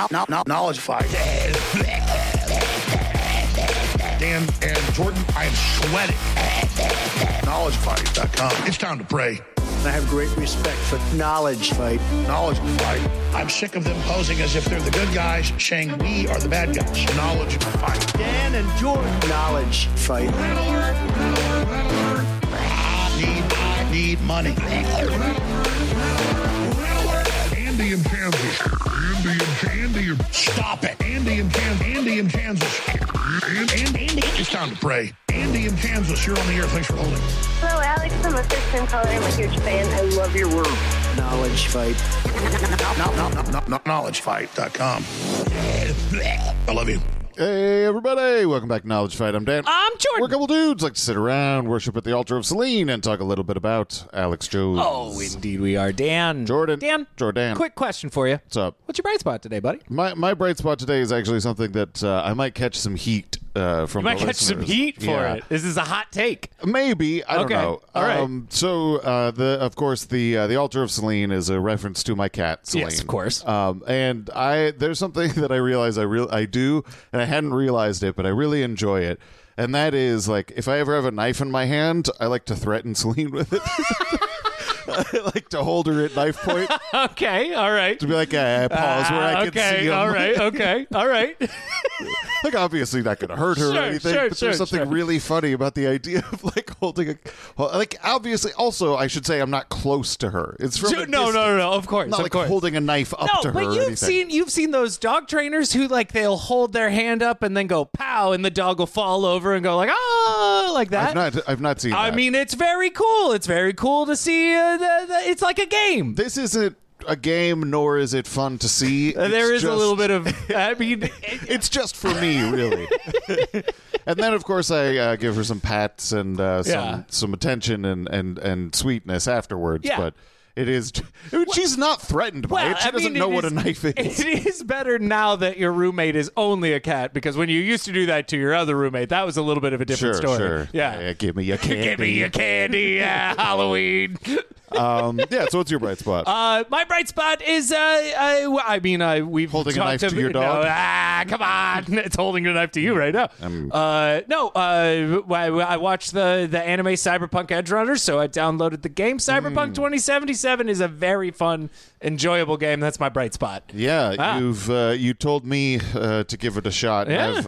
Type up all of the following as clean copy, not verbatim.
Knowledge fight. Dan and Jordan, I am sweating. KnowledgeFight.com. It's time to pray. I have great respect for Knowledge Fight. Knowledge Fight. I'm sick of them posing as if they're the good guys, saying we are the bad guys. Knowledge Fight. Dan and Jordan. Knowledge Fight. I need money. Andy in Kansas. Andy. Stop it. Andy in Kansas. Andy. It's time to pray. Andy in Kansas, you're on the air. Thanks for holding. Hello, Alex. I'm a first-time caller. I'm a huge fan. I love your work. Knowledge Fight. KnowledgeFight.com. I love you. Hey, everybody. Welcome back to Knowledge Fight. I'm Dan. I'm Jordan. We're a couple dudes like to sit around, worship at the altar of Selene, and talk a little bit about Alex Jones. Oh, indeed we are. Dan. Jordan. Dan. Quick question for you. What's up? What's your bright spot today, buddy? My bright spot today is actually something that I might catch some heat from You might the catch some listeners. heat for Yeah. it. This is a hot take. Maybe. I don't Okay. know. All right. So, of course, the altar of Selene is a reference to my cat, Selene. Yes, of course. And there's something that I realize I do, and I hadn't realized it, but I really enjoy it. And that is, like, if I ever have a knife in my hand, I like to threaten Selene with it. I like to hold her at knife point Okay, all right. to be like, pause where I can see him. All right, okay, all right. Like, obviously not going to hurt her or anything, but there's something really funny about the idea of, like, holding a... Like, obviously, also, I should say I'm not close to her. It's from a No, distance. of course, Not of like course. holding a knife up to her but or anything. you've seen those dog trainers who, like, they'll hold their hand up and then go pow, and the dog will fall over and go like, ah, like that. I've not seen that. I mean, it's very cool. It's very cool to see. It's like a game. This isn't a game, nor is it fun to see. There is a little bit of. I mean, It's just for me, really. And then, of course, I give her some pats and some attention and sweetness afterwards. Yeah. But it is. She's not threatened by it. She doesn't know what a knife is. It is better now that your roommate is only a cat, because when you used to do that to your other roommate, that was a little bit of a different story. Sure. Yeah. Give me your candy. Give me your candy. Halloween. Yeah. So what's your bright spot? My bright spot is, we've Holding a talked knife to your dog? No, come on, it's holding a knife to you right now. I watched the anime Cyberpunk Edge Runners, so I downloaded the game. Cyberpunk 2077 is a very fun, enjoyable game. That's my bright spot. Yeah, you told me to give it a shot. Yeah.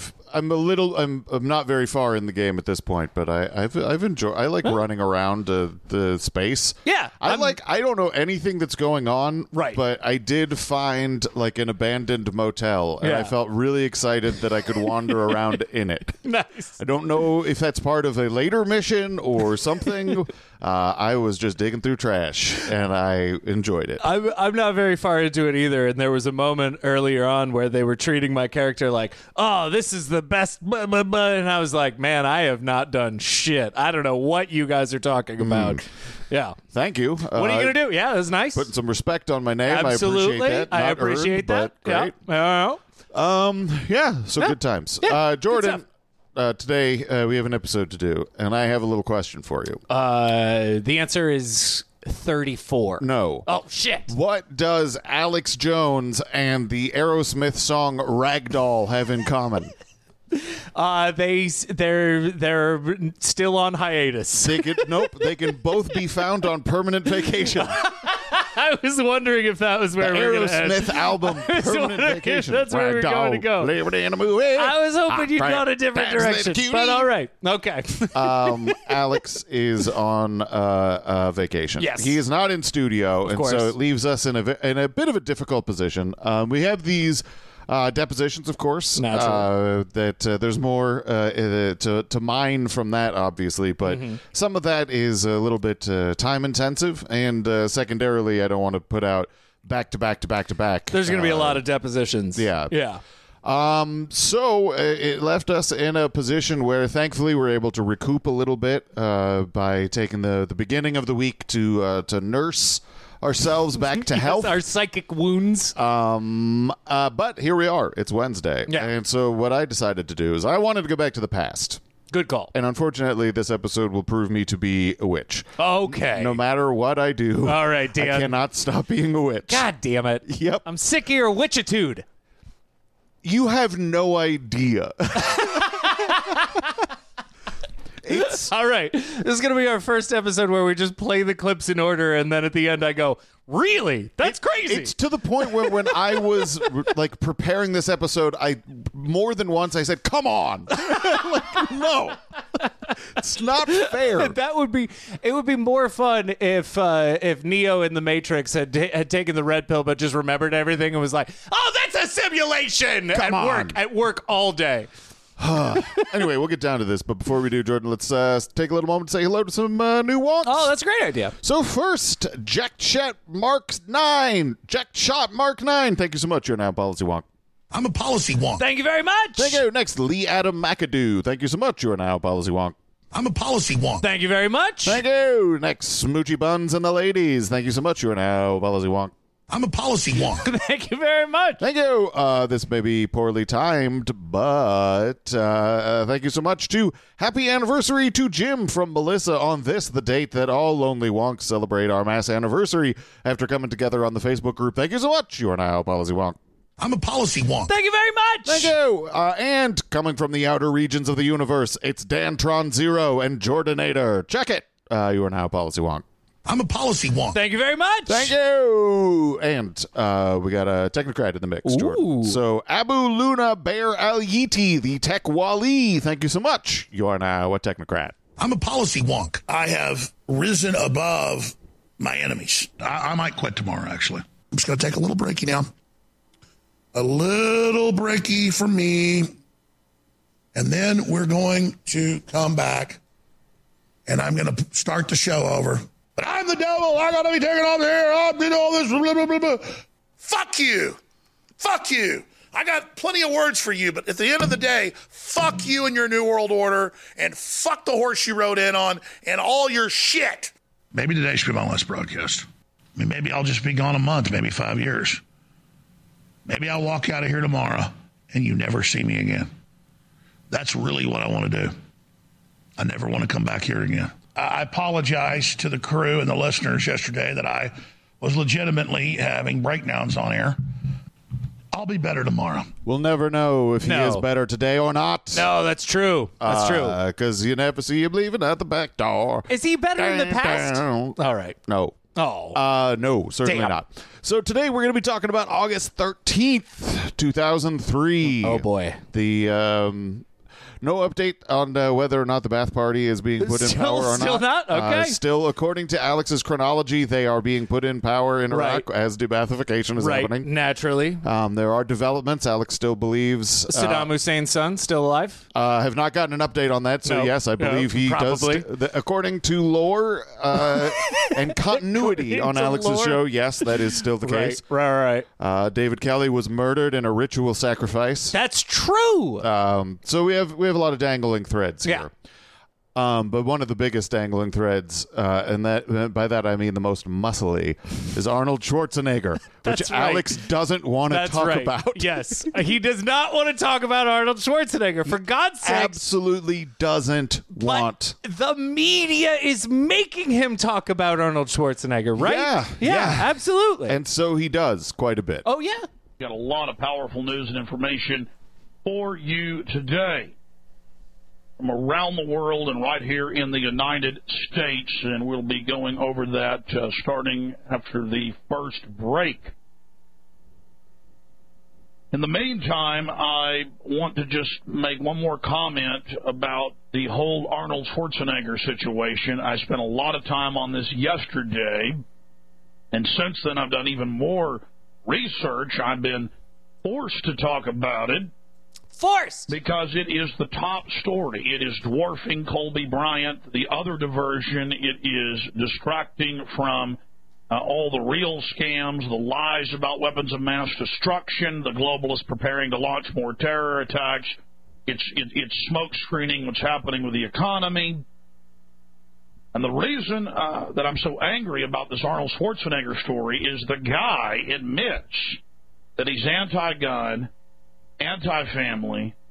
I'm not very far in the game at this point, but I've enjoyed. I like running around the space. Yeah, I don't know anything that's going on. Right. But I did find like an abandoned motel, and Yeah. I felt really excited that I could wander around in it. Nice. I don't know if that's part of a later mission or something. I was just digging through trash, and I enjoyed it. I'm not very far into it either, and there was a moment earlier on where they were treating my character like, oh, this is the best, blah, blah, blah. And I was like, man, I have not done shit. I don't know what you guys are talking about. Yeah. Thank you. What are you going to do? Yeah, that's nice. Putting some respect on my name. Absolutely. I I appreciate appreciate that. that. Not earned, but great. Yeah. So good times. Yeah, Jordan, today we have an episode to do, and I have a little question for you. The answer is 34. No. Oh, shit. What does Alex Jones and the Aerosmith song Ragdoll have in common? They're still on hiatus. They can both be found on permanent vacation. I was wondering if that was where The we were going to Aerosmith album, was Permanent wondering if Vacation. that's where we were going to go. Liberty in a movie. I was hoping you'd go in a different direction, but all right. Okay. Alex is on vacation. Yes. He is not in studio, and course. so it leaves us in a bit of a difficult position. We have these depositions, of course. Naturally. There's more to mine from that, obviously, but some of that is a little bit time intensive, and secondarily, I don't want to put out back to back. There's going to be a lot of depositions. Yeah. Yeah. So it left us in a position where thankfully we're able to recoup a little bit by taking the beginning of the week to nurse ourselves back to health. Our psychic wounds. But here we are. It's Wednesday. Yeah. And so what I decided to do is I wanted to go back to the past. Good call. And unfortunately, this episode will prove me to be a witch. Okay. No matter what I do, All right, Dan. I cannot stop being a witch. God damn it. Yep. I'm sick of your witchitude. You have no idea. It's All right. This is going to be our first episode where we just play the clips in order, and then at the end I go, really? That's crazy. It's to the point where when I was like preparing this episode, I more than once I said, "Come on!" Like, no, it's not fair. It would be more fun if Neo in the Matrix had taken the red pill but just remembered everything and was like, "Oh, that's a simulation." Come on. At work all day. Anyway, we'll get down to this, but before we do, Jordan, let's take a little moment to say hello to some new wonks. Oh, that's a great idea. So first, Jack Shot Mark 9. Thank you so much. You're now Policy Wonk. I'm a policy wonk. Thank you very much. Thank you. Next, Lee Adam McAdoo. Thank you so much. You are now Policy Wonk. I'm a policy wonk. Thank you very much. Thank you. Next, Smoochie Buns and the Ladies. Thank you so much. You are now Policy Wonk. I'm a policy wonk. Thank you very much. Thank you. This may be poorly timed, but thank you so much to happy anniversary to Jim from Melissa on this, the date that all lonely wonks celebrate our mass anniversary after coming together on the Facebook group. Thank you so much. You are now Policy Wonk. I'm a policy wonk. Thank you very much. Thank you. And coming from the outer regions of the universe, it's Dantron Zero and Jordanator. Check it. You are now Policy Wonk. I'm a policy wonk. Thank you very much. Thank you. And we got a technocrat in the mix, Jordan. So Abu Luna Bear Al Yeti, the Tech Wali. Thank you so much. You are now a technocrat. I'm a policy wonk. I have risen above my enemies. I might quit tomorrow, actually. I'm just going to take a little breaky now. A little breaky for me. And then we're going to come back, and I'm going to start the show over. But I'm the devil. I got to be taken off here. I did all this. Blah, blah, blah, blah. Fuck you. Fuck you. I got plenty of words for you, but at the end of the day, fuck you and your New World Order, and fuck the horse you rode in on and all your shit. Maybe today should be my last broadcast. I mean, maybe I'll just be gone a month, maybe 5 years. Maybe I'll walk out of here tomorrow and you never see me again. That's really what I want to do. I never want to come back here again. I apologize to the crew and the listeners yesterday that I was legitimately having breakdowns on air. I'll be better tomorrow. We'll never know if he is better today or not. No, that's true. That's true. Because you never see him leaving at the back door. Is he better in the past? All right. No. Oh. No, certainly Damn. not. So today we're going to be talking about August 13th, 2003. Oh, boy. The no update on whether or not the Ba'ath Party is being put in power or not. Still not? Okay. Still, according to Alex's chronology, they are being put in power in Iraq as de-Baathification is happening. Naturally. There are developments. Alex still belves Saddam Hussein's son still alive? have not gotten an update on that, so No. yes, I believe he Probably. does. According to lore and continuity on to Alex's lore. show, yes, that is still the case. Right. David Kelly was murdered in a ritual sacrifice. That's true. So we have a lot of dangling threads here. But one of the biggest dangling threads, and that by that I mean the most muscly, is Arnold Schwarzenegger, which That's right. Alex doesn't want to That's talk right. about. Yes. He does not want to talk about Arnold Schwarzenegger. For God's sake. Absolutely doesn't want. The media is making him talk about Arnold Schwarzenegger, right? Yeah. Absolutely. And so he does quite a bit. oh, yeah. Got a lot of powerful news and information for you today from around the world and right here in the United States, and we'll be going over that starting after the first break. In the meantime, I want to just make one more comment about the whole Arnold Schwarzenegger situation. I spent a lot of time on this yesterday, and since then I've done even more research. I've been forced to talk about it. Forced. Because it is the top story. It is dwarfing Colby Bryant. The other diversion, it is distracting from all the real scams, the lies about weapons of mass destruction, the globalists preparing to launch more terror attacks. It's smoke screening what's happening with the economy. And the reason that I'm so angry about this Arnold Schwarzenegger story is the guy admits that he's anti-gun, anti-family,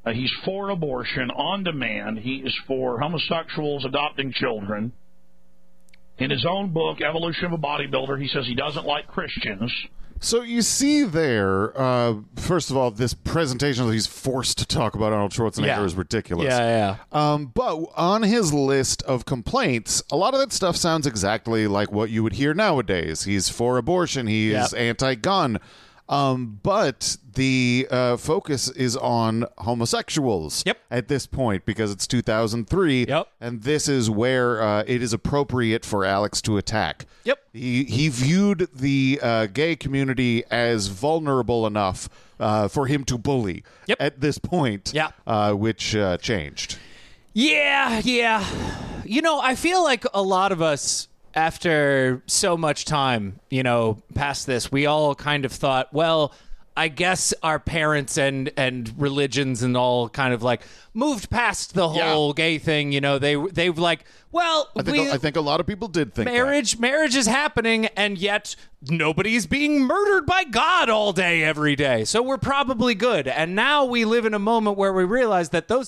He's for abortion on demand. He is for homosexuals adopting children. In his own book, Evolution of a Bodybuilder, he says he doesn't like Christians. So you see there, first of all, this presentation that he's forced to talk about Arnold Schwarzenegger is ridiculous. Yeah. But on his list of complaints, a lot of that stuff sounds exactly like what you would hear nowadays. He's for abortion. He's anti-gun. But the focus is on homosexuals at this point because it's 2003. And this is where it is appropriate for Alex to attack. He viewed the gay community as vulnerable enough for him to bully at this point, which changed. Yeah. You know, I feel like a lot of us, after so much time, past this, we all kind of thought, well, I guess our parents and religions and all kind of like moved past the whole gay thing. They've like, well, I think a lot of people did think marriage is happening, and yet nobody's being murdered by God all day, every day. So we're probably good. And now we live in a moment where we realize that those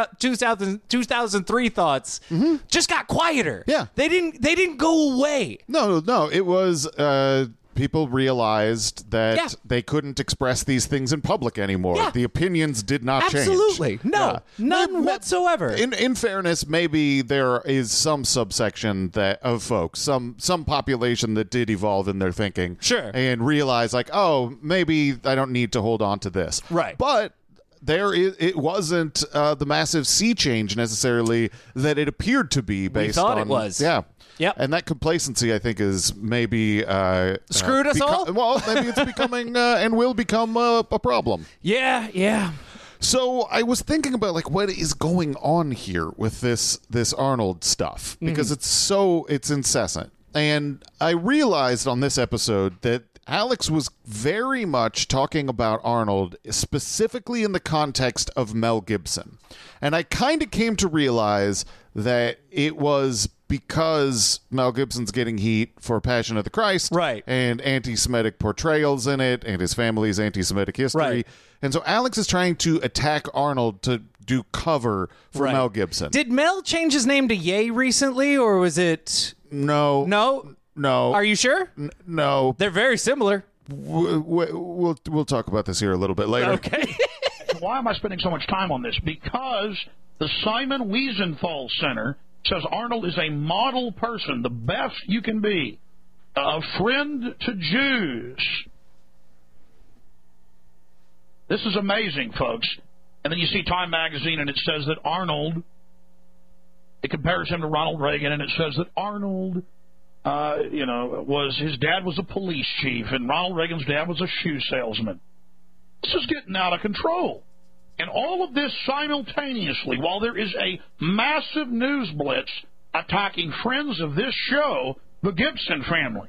2003 thoughts just got quieter. Yeah. They didn't go away. No. It was people realized that they couldn't express these things in public anymore. Yeah. The opinions did not change. Absolutely. No. None whatsoever. In fairness, maybe there is some subsection of folks, some population that did evolve in their thinking. Sure. And realize like, oh, maybe I don't need to hold on to this. Right. But it wasn't the massive sea change necessarily that it appeared to be based on. We thought it was. Yeah. Yep. And that complacency, I think, is maybe screwed us all. Well, maybe it's becoming and will become a problem. Yeah. So I was thinking about like what is going on here with this Arnold stuff because it's incessant, and I realized on this episode that Alex was very much talking about Arnold specifically in the context of Mel Gibson, and I kind of came to realize that it was because Mel Gibson's getting heat for Passion of the Christ, right, and anti-Semitic portrayals in it, and his family's anti-Semitic history, right. And so Alex is trying to attack Arnold to do cover for Mel Gibson. Did Mel change his name to Ye recently, or was it No. Are you sure? No. They're very similar. We'll talk about this here a little bit later. Okay. Why am I spending so much time on this? Because the Simon Wiesenthal Center says Arnold is a model person, the best you can be, a friend to Jews. This is amazing, folks. And then you see Time Magazine, and it says that Arnold, it compares him to Ronald Reagan, and it says that Arnold, his dad was a police chief, and Ronald Reagan's dad was a shoe salesman. This is getting out of control. And all of this simultaneously, while there is a massive news blitz attacking friends of this show, the Gibson family.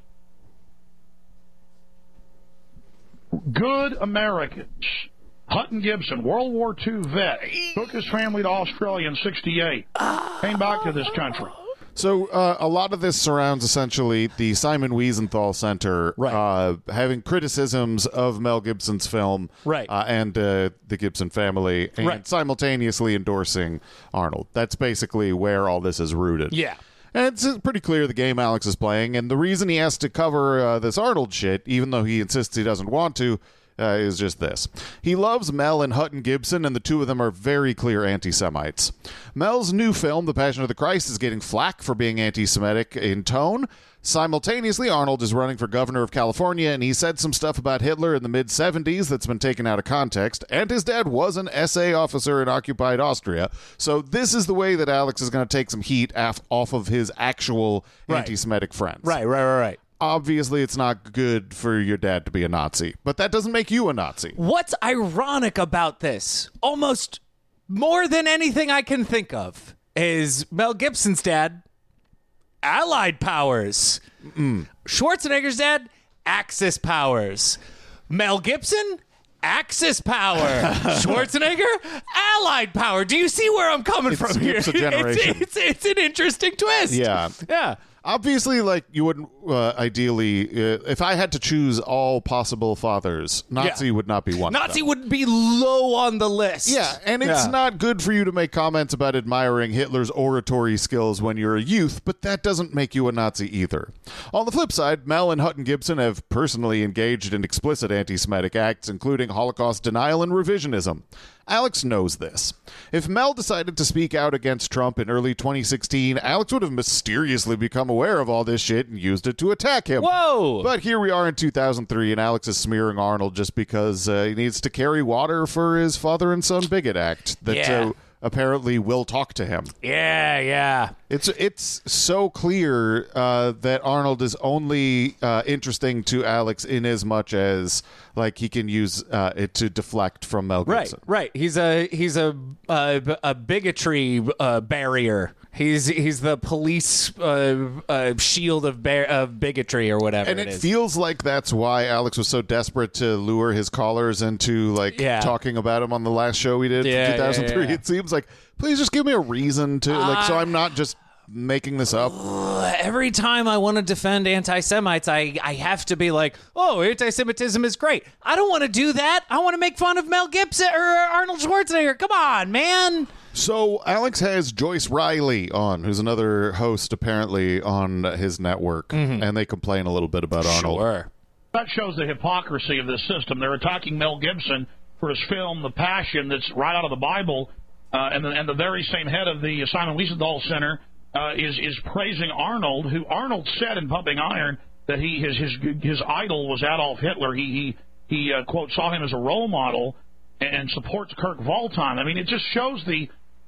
Good Americans. Hutton Gibson, World War II vet, took his family to Australia in 1968, came back to this country. So a lot of this surrounds essentially the Simon Wiesenthal Center having criticisms of Mel Gibson's film and the Gibson family and simultaneously endorsing Arnold. That's basically where all this is rooted. Yeah. And it's pretty clear the game Alex is playing, and the reason he has to cover this Arnold shit, even though he insists he doesn't want to, is just this. He loves Mel and Hutton Gibson, and the two of them are very clear anti-Semites. Mel's new film, The Passion of the Christ, is getting flack for being anti-Semitic in tone. Simultaneously, Arnold is running for governor of California, and he said some stuff about Hitler in the mid-'70s that's been taken out of context, and his dad was an SA officer in occupied Austria. So this is the way that Alex is going to take some heat off of his actual anti-Semitic friends. Right. Obviously, it's not good for your dad to be a Nazi, but that doesn't make you a Nazi. What's ironic about this, almost more than anything I can think of, is Mel Gibson's dad, Allied powers. Schwarzenegger's dad, Axis powers. Mel Gibson, Axis power. Schwarzenegger, Allied power. Do you see where I'm coming from here? It's a generation. It's an interesting twist. Yeah. Obviously, like, you wouldn't ideally, if I had to choose all possible fathers, Nazi would not be one. Nazi would be low on the list. Yeah, and it's not good for you to make comments about admiring Hitler's oratory skills when you're a youth, but that doesn't make you a Nazi either. On the flip side, Mel and Hutton Gibson have personally engaged in explicit anti-Semitic acts, including Holocaust denial and revisionism. Alex knows this. If Mel decided to speak out against Trump in early 2016, Alex would have mysteriously become aware of all this shit and used it to attack him. Whoa! But here we are in 2003, and Alex is smearing Arnold just because he needs to carry water for his father and son bigot act that apparently will talk to him. Yeah. It's so clear that Arnold is only interesting to Alex in as much as like he can use it to deflect from Mel Gibson. Right. He's a bigotry barrier. He's the police shield of bigotry or whatever. And it feels like that's why Alex was so desperate to lure his callers into talking about him on the last show we did in 2003. It seems like, please just give me a reason to so I'm not just making this up. Every time I want to defend anti-Semites, I have to be like, oh, anti-Semitism is great. I don't want to do that. I want to make fun of Mel Gibson or Arnold Schwarzenegger. Come on, man. So Alex has Joyce Riley on, who's another host apparently on his network, and they complain a little bit about Arnold. Sure. That shows the hypocrisy of this system. They're attacking Mel Gibson for his film The Passion that's right out of the Bible, and the very same head of the Simon Wiesenthal Center is praising Arnold, who Arnold said in Pumping Iron that his idol was Adolf Hitler. He quote, saw him as a role model and supports Kurt Waldheim. I mean, it just shows the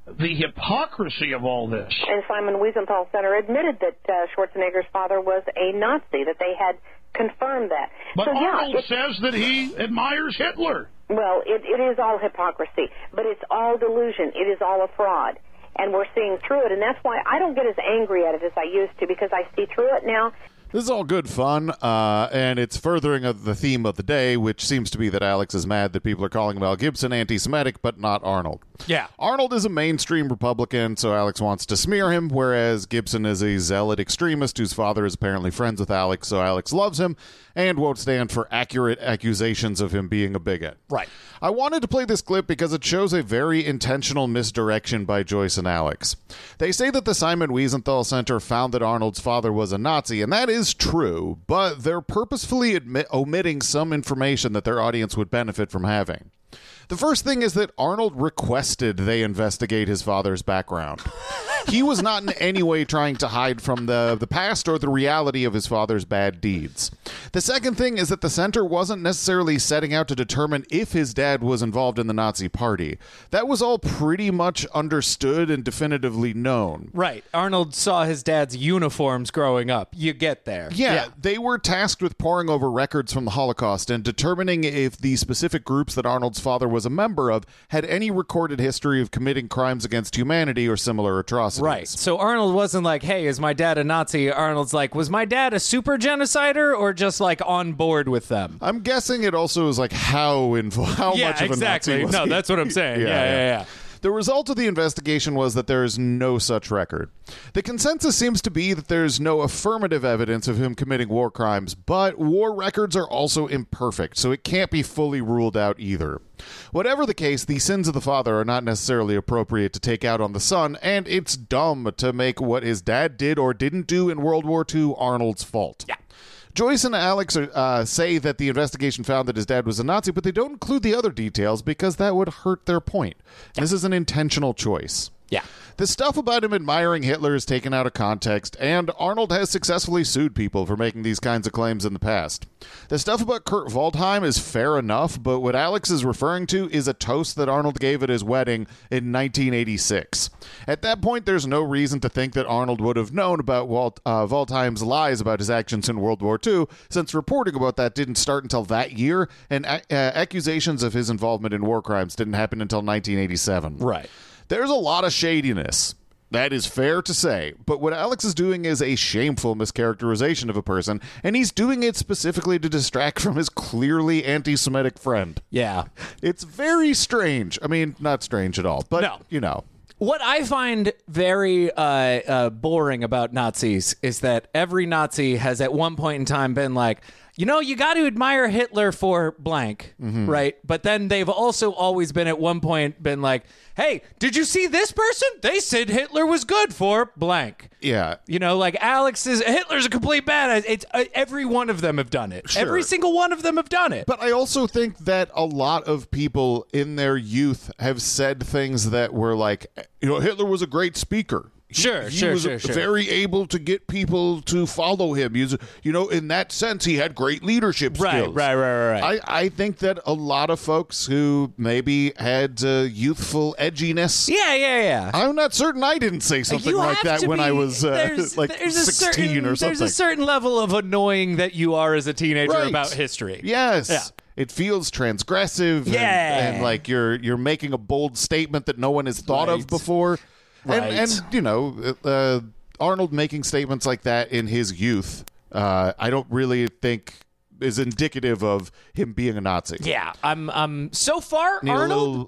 hypocrisy of all this. And Simon Wiesenthal Center admitted that Schwarzenegger's father was a Nazi, that they had confirmed that. But so, Arnold says that he admires Hitler. Well, it is all hypocrisy, but it's all delusion. It is all a fraud. And we're seeing through it, and that's why I don't get as angry at it as I used to, because I see through it now. This is all good fun, and it's furthering of the theme of the day, which seems to be that Alex is mad that people are calling Mel Gibson anti-Semitic, but not Arnold. Yeah. Arnold is a mainstream Republican, so Alex wants to smear him, whereas Gibson is a zealot extremist whose father is apparently friends with Alex, so Alex loves him and won't stand for accurate accusations of him being a bigot. Right. I wanted to play this clip because it shows a very intentional misdirection by Joyce and Alex. They say that the Simon Wiesenthal Center found that Arnold's father was a Nazi, and that is true, but they're purposefully omitting some information that their audience would benefit from having. The first thing is that Arnold requested they investigate his father's background. He was not in any way trying to hide from the past or the reality of his father's bad deeds. The second thing is that the center wasn't necessarily setting out to determine if his dad was involved in the Nazi Party. That was all pretty much understood and definitively known. Right. Arnold saw his dad's uniforms growing up. You get there. Yeah, they were tasked with poring over records from the Holocaust and determining if the specific groups that Arnold's father was a member of had any recorded history of committing crimes against humanity or similar atrocities. Right. So Arnold wasn't like, hey, is my dad a Nazi? Arnold's like, was my dad a super genocider or just like on board with them? I'm guessing it also is like how much of a Nazi was No, he? that's what I'm saying. Yeah. The result of the investigation was that there is no such record. The consensus seems to be that there's no affirmative evidence of him committing war crimes, but war records are also imperfect, so it can't be fully ruled out either. Whatever the case, the sins of the father are not necessarily appropriate to take out on the son, and it's dumb to make what his dad did or didn't do in World War II Arnold's fault. Yeah. Joyce and Alex say that the investigation found that his dad was a Nazi, but they don't include the other details because that would hurt their point. This is an intentional choice. Yeah. The stuff about him admiring Hitler is taken out of context, and Arnold has successfully sued people for making these kinds of claims in the past. The stuff about Kurt Waldheim is fair enough, but what Alex is referring to is a toast that Arnold gave at his wedding in 1986. At that point, there's no reason to think that Arnold would have known about Waldheim's lies about his actions in World War II, since reporting about that didn't start until that year, and accusations of his involvement in war crimes didn't happen until 1987. Right. There's a lot of shadiness. That is fair to say. But what Alex is doing is a shameful mischaracterization of a person, and he's doing it specifically to distract from his clearly anti-Semitic friend. Yeah. It's very strange. I mean, not strange at all, but, No. you know. What I find very boring about Nazis is that every Nazi has at one point in time been like, you know, you got to admire Hitler for blank, right? But then they've also always been at one point been like, hey, did you see this person? They said Hitler was good for blank. Yeah. You know, like Hitler's a complete badass. It's every one of them have done it. Sure. Every single one of them have done it. But I also think that a lot of people in their youth have said things that were like, you know, Hitler was a great speaker. He was very able to get people to follow him. He's, you know, in that sense, he had great leadership skills. Right. I think that a lot of folks who maybe had youthful edginess. Yeah. I'm not certain I didn't say something like that when I was like 16 or something. There's a certain level of annoying that you are as a teenager Right. about history. Yes. Yeah. It feels transgressive and like you're making a bold statement that no one has thought of before. Right. And you know, Arnold making statements like that in his youth, I don't really think is indicative of him being a Nazi. Yeah, I'm so far Need a Arnold little-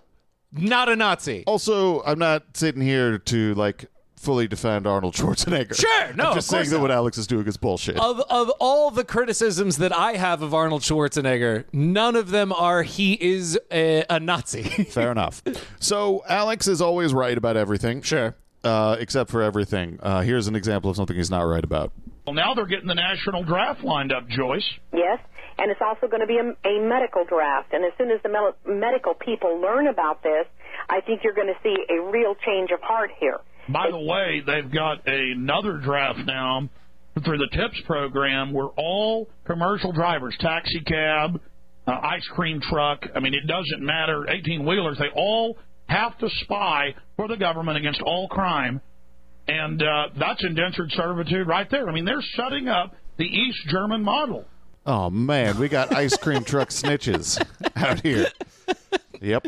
not a Nazi. Also, I'm not sitting here to like fully defend Arnold Schwarzenegger. Sure, no, I'm just of course saying that not. what Alex is doing is bullshit. Of all the criticisms that I have of Arnold Schwarzenegger, none of them are he is a Nazi. Fair enough. So Alex is always right about everything. Sure. Except for everything. Here's an example of something he's not right about. Well, now they're getting the national draft lined up, Joyce. Yes, and it's also going to be a medical draft. And as soon as the medical people learn about this, I think you're going to see a real change of heart here. By the way, they've got another draft now through the TIPS program where all commercial drivers, taxi cab, ice cream truck, I mean, it doesn't matter, 18-wheelers, they all have to spy for the government against all crime. And that's indentured servitude right there. I mean, they're setting up the East German model. Oh, man, we got ice cream truck snitches out here. Yep.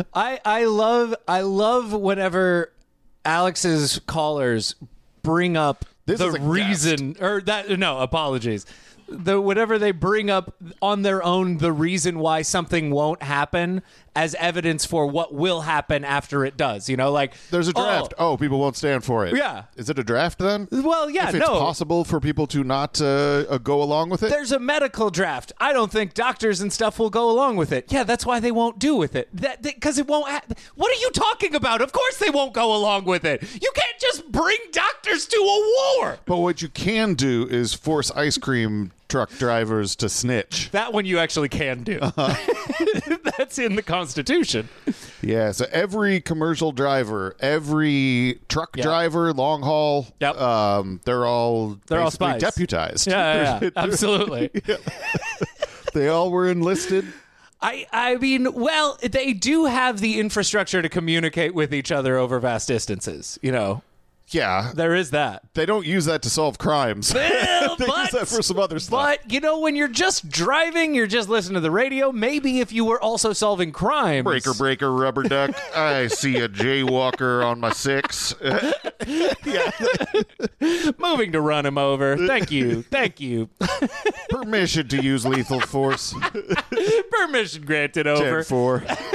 I love whenever Alex's callers bring up This the is a reason or that apologies. Whatever they bring up on their own, the reason why something won't happen as evidence for what will happen after it does. You know, like There's a draft. Oh, people won't stand for it. Yeah. Is it a draft then? Well, yeah, if it's no. possible for people to not go along with it? There's a medical draft. I don't think doctors and stuff will go along with it. Yeah, that's why they won't do with it. Because it won't. What are you talking about? Of course they won't go along with it. You can't just bring doctors to a war. But what you can do is force ice cream truck drivers to snitch. That one you actually can do. That's in the Constitution. Yeah, so every commercial driver, every truck driver, long haul, Yep. they're all basically spies. deputized. Yeah, absolutely. They all were enlisted. I mean, well, they do have the infrastructure to communicate with each other over vast distances. You know, Yeah. there is that. They don't use that to solve crimes. Well, they use that for some other stuff. But, you know, when you're just driving, you're just listening to the radio, maybe if you were also solving crimes. Breaker, rubber duck. I see a jaywalker on my 6. Moving to run him over. Thank you. Permission to use lethal force. Permission granted over. 10-4.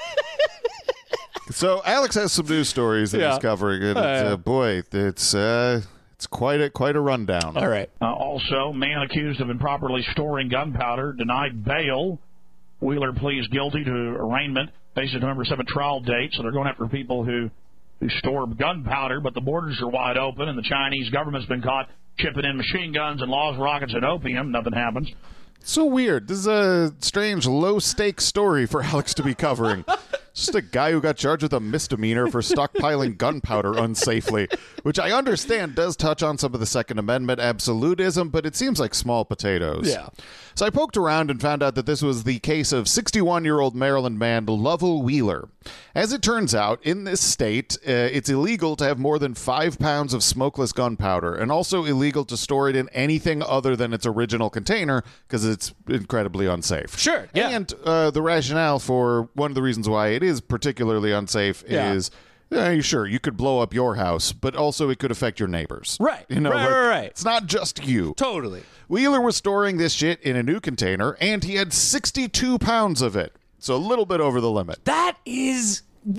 So Alex has some news stories that he's covering, and boy, it's quite a rundown. All right. Also, man accused of improperly storing gunpowder denied bail. Wheeler pleads guilty to arraignment. Faces a November 7th trial date, so they're going after people who store gunpowder, but the borders are wide open, and the Chinese government's been caught shipping in machine guns and laws, rockets, and opium. Nothing happens. So weird. This is a strange, low-stakes story for Alex to be covering. Just a guy who got charged with a misdemeanor for stockpiling gunpowder unsafely, which I understand does touch on some of the Second Amendment absolutism, but it seems like small potatoes. Yeah. So I poked around and found out that this was the case of 61-year-old Maryland man Lovell Wheeler. As it turns out, in this state, it's illegal to have more than 5 pounds of smokeless gunpowder, and also illegal to store it in anything other than its original container because it's incredibly unsafe. Sure, yeah. And the rationale for one of the reasons why it is particularly unsafe is, sure, you could blow up your house, but also it could affect your neighbors. Right. You know, Right. It's not just you. Totally. Wheeler was storing this shit in a new container, and he had 62 pounds of it. So a little bit over the limit. That is what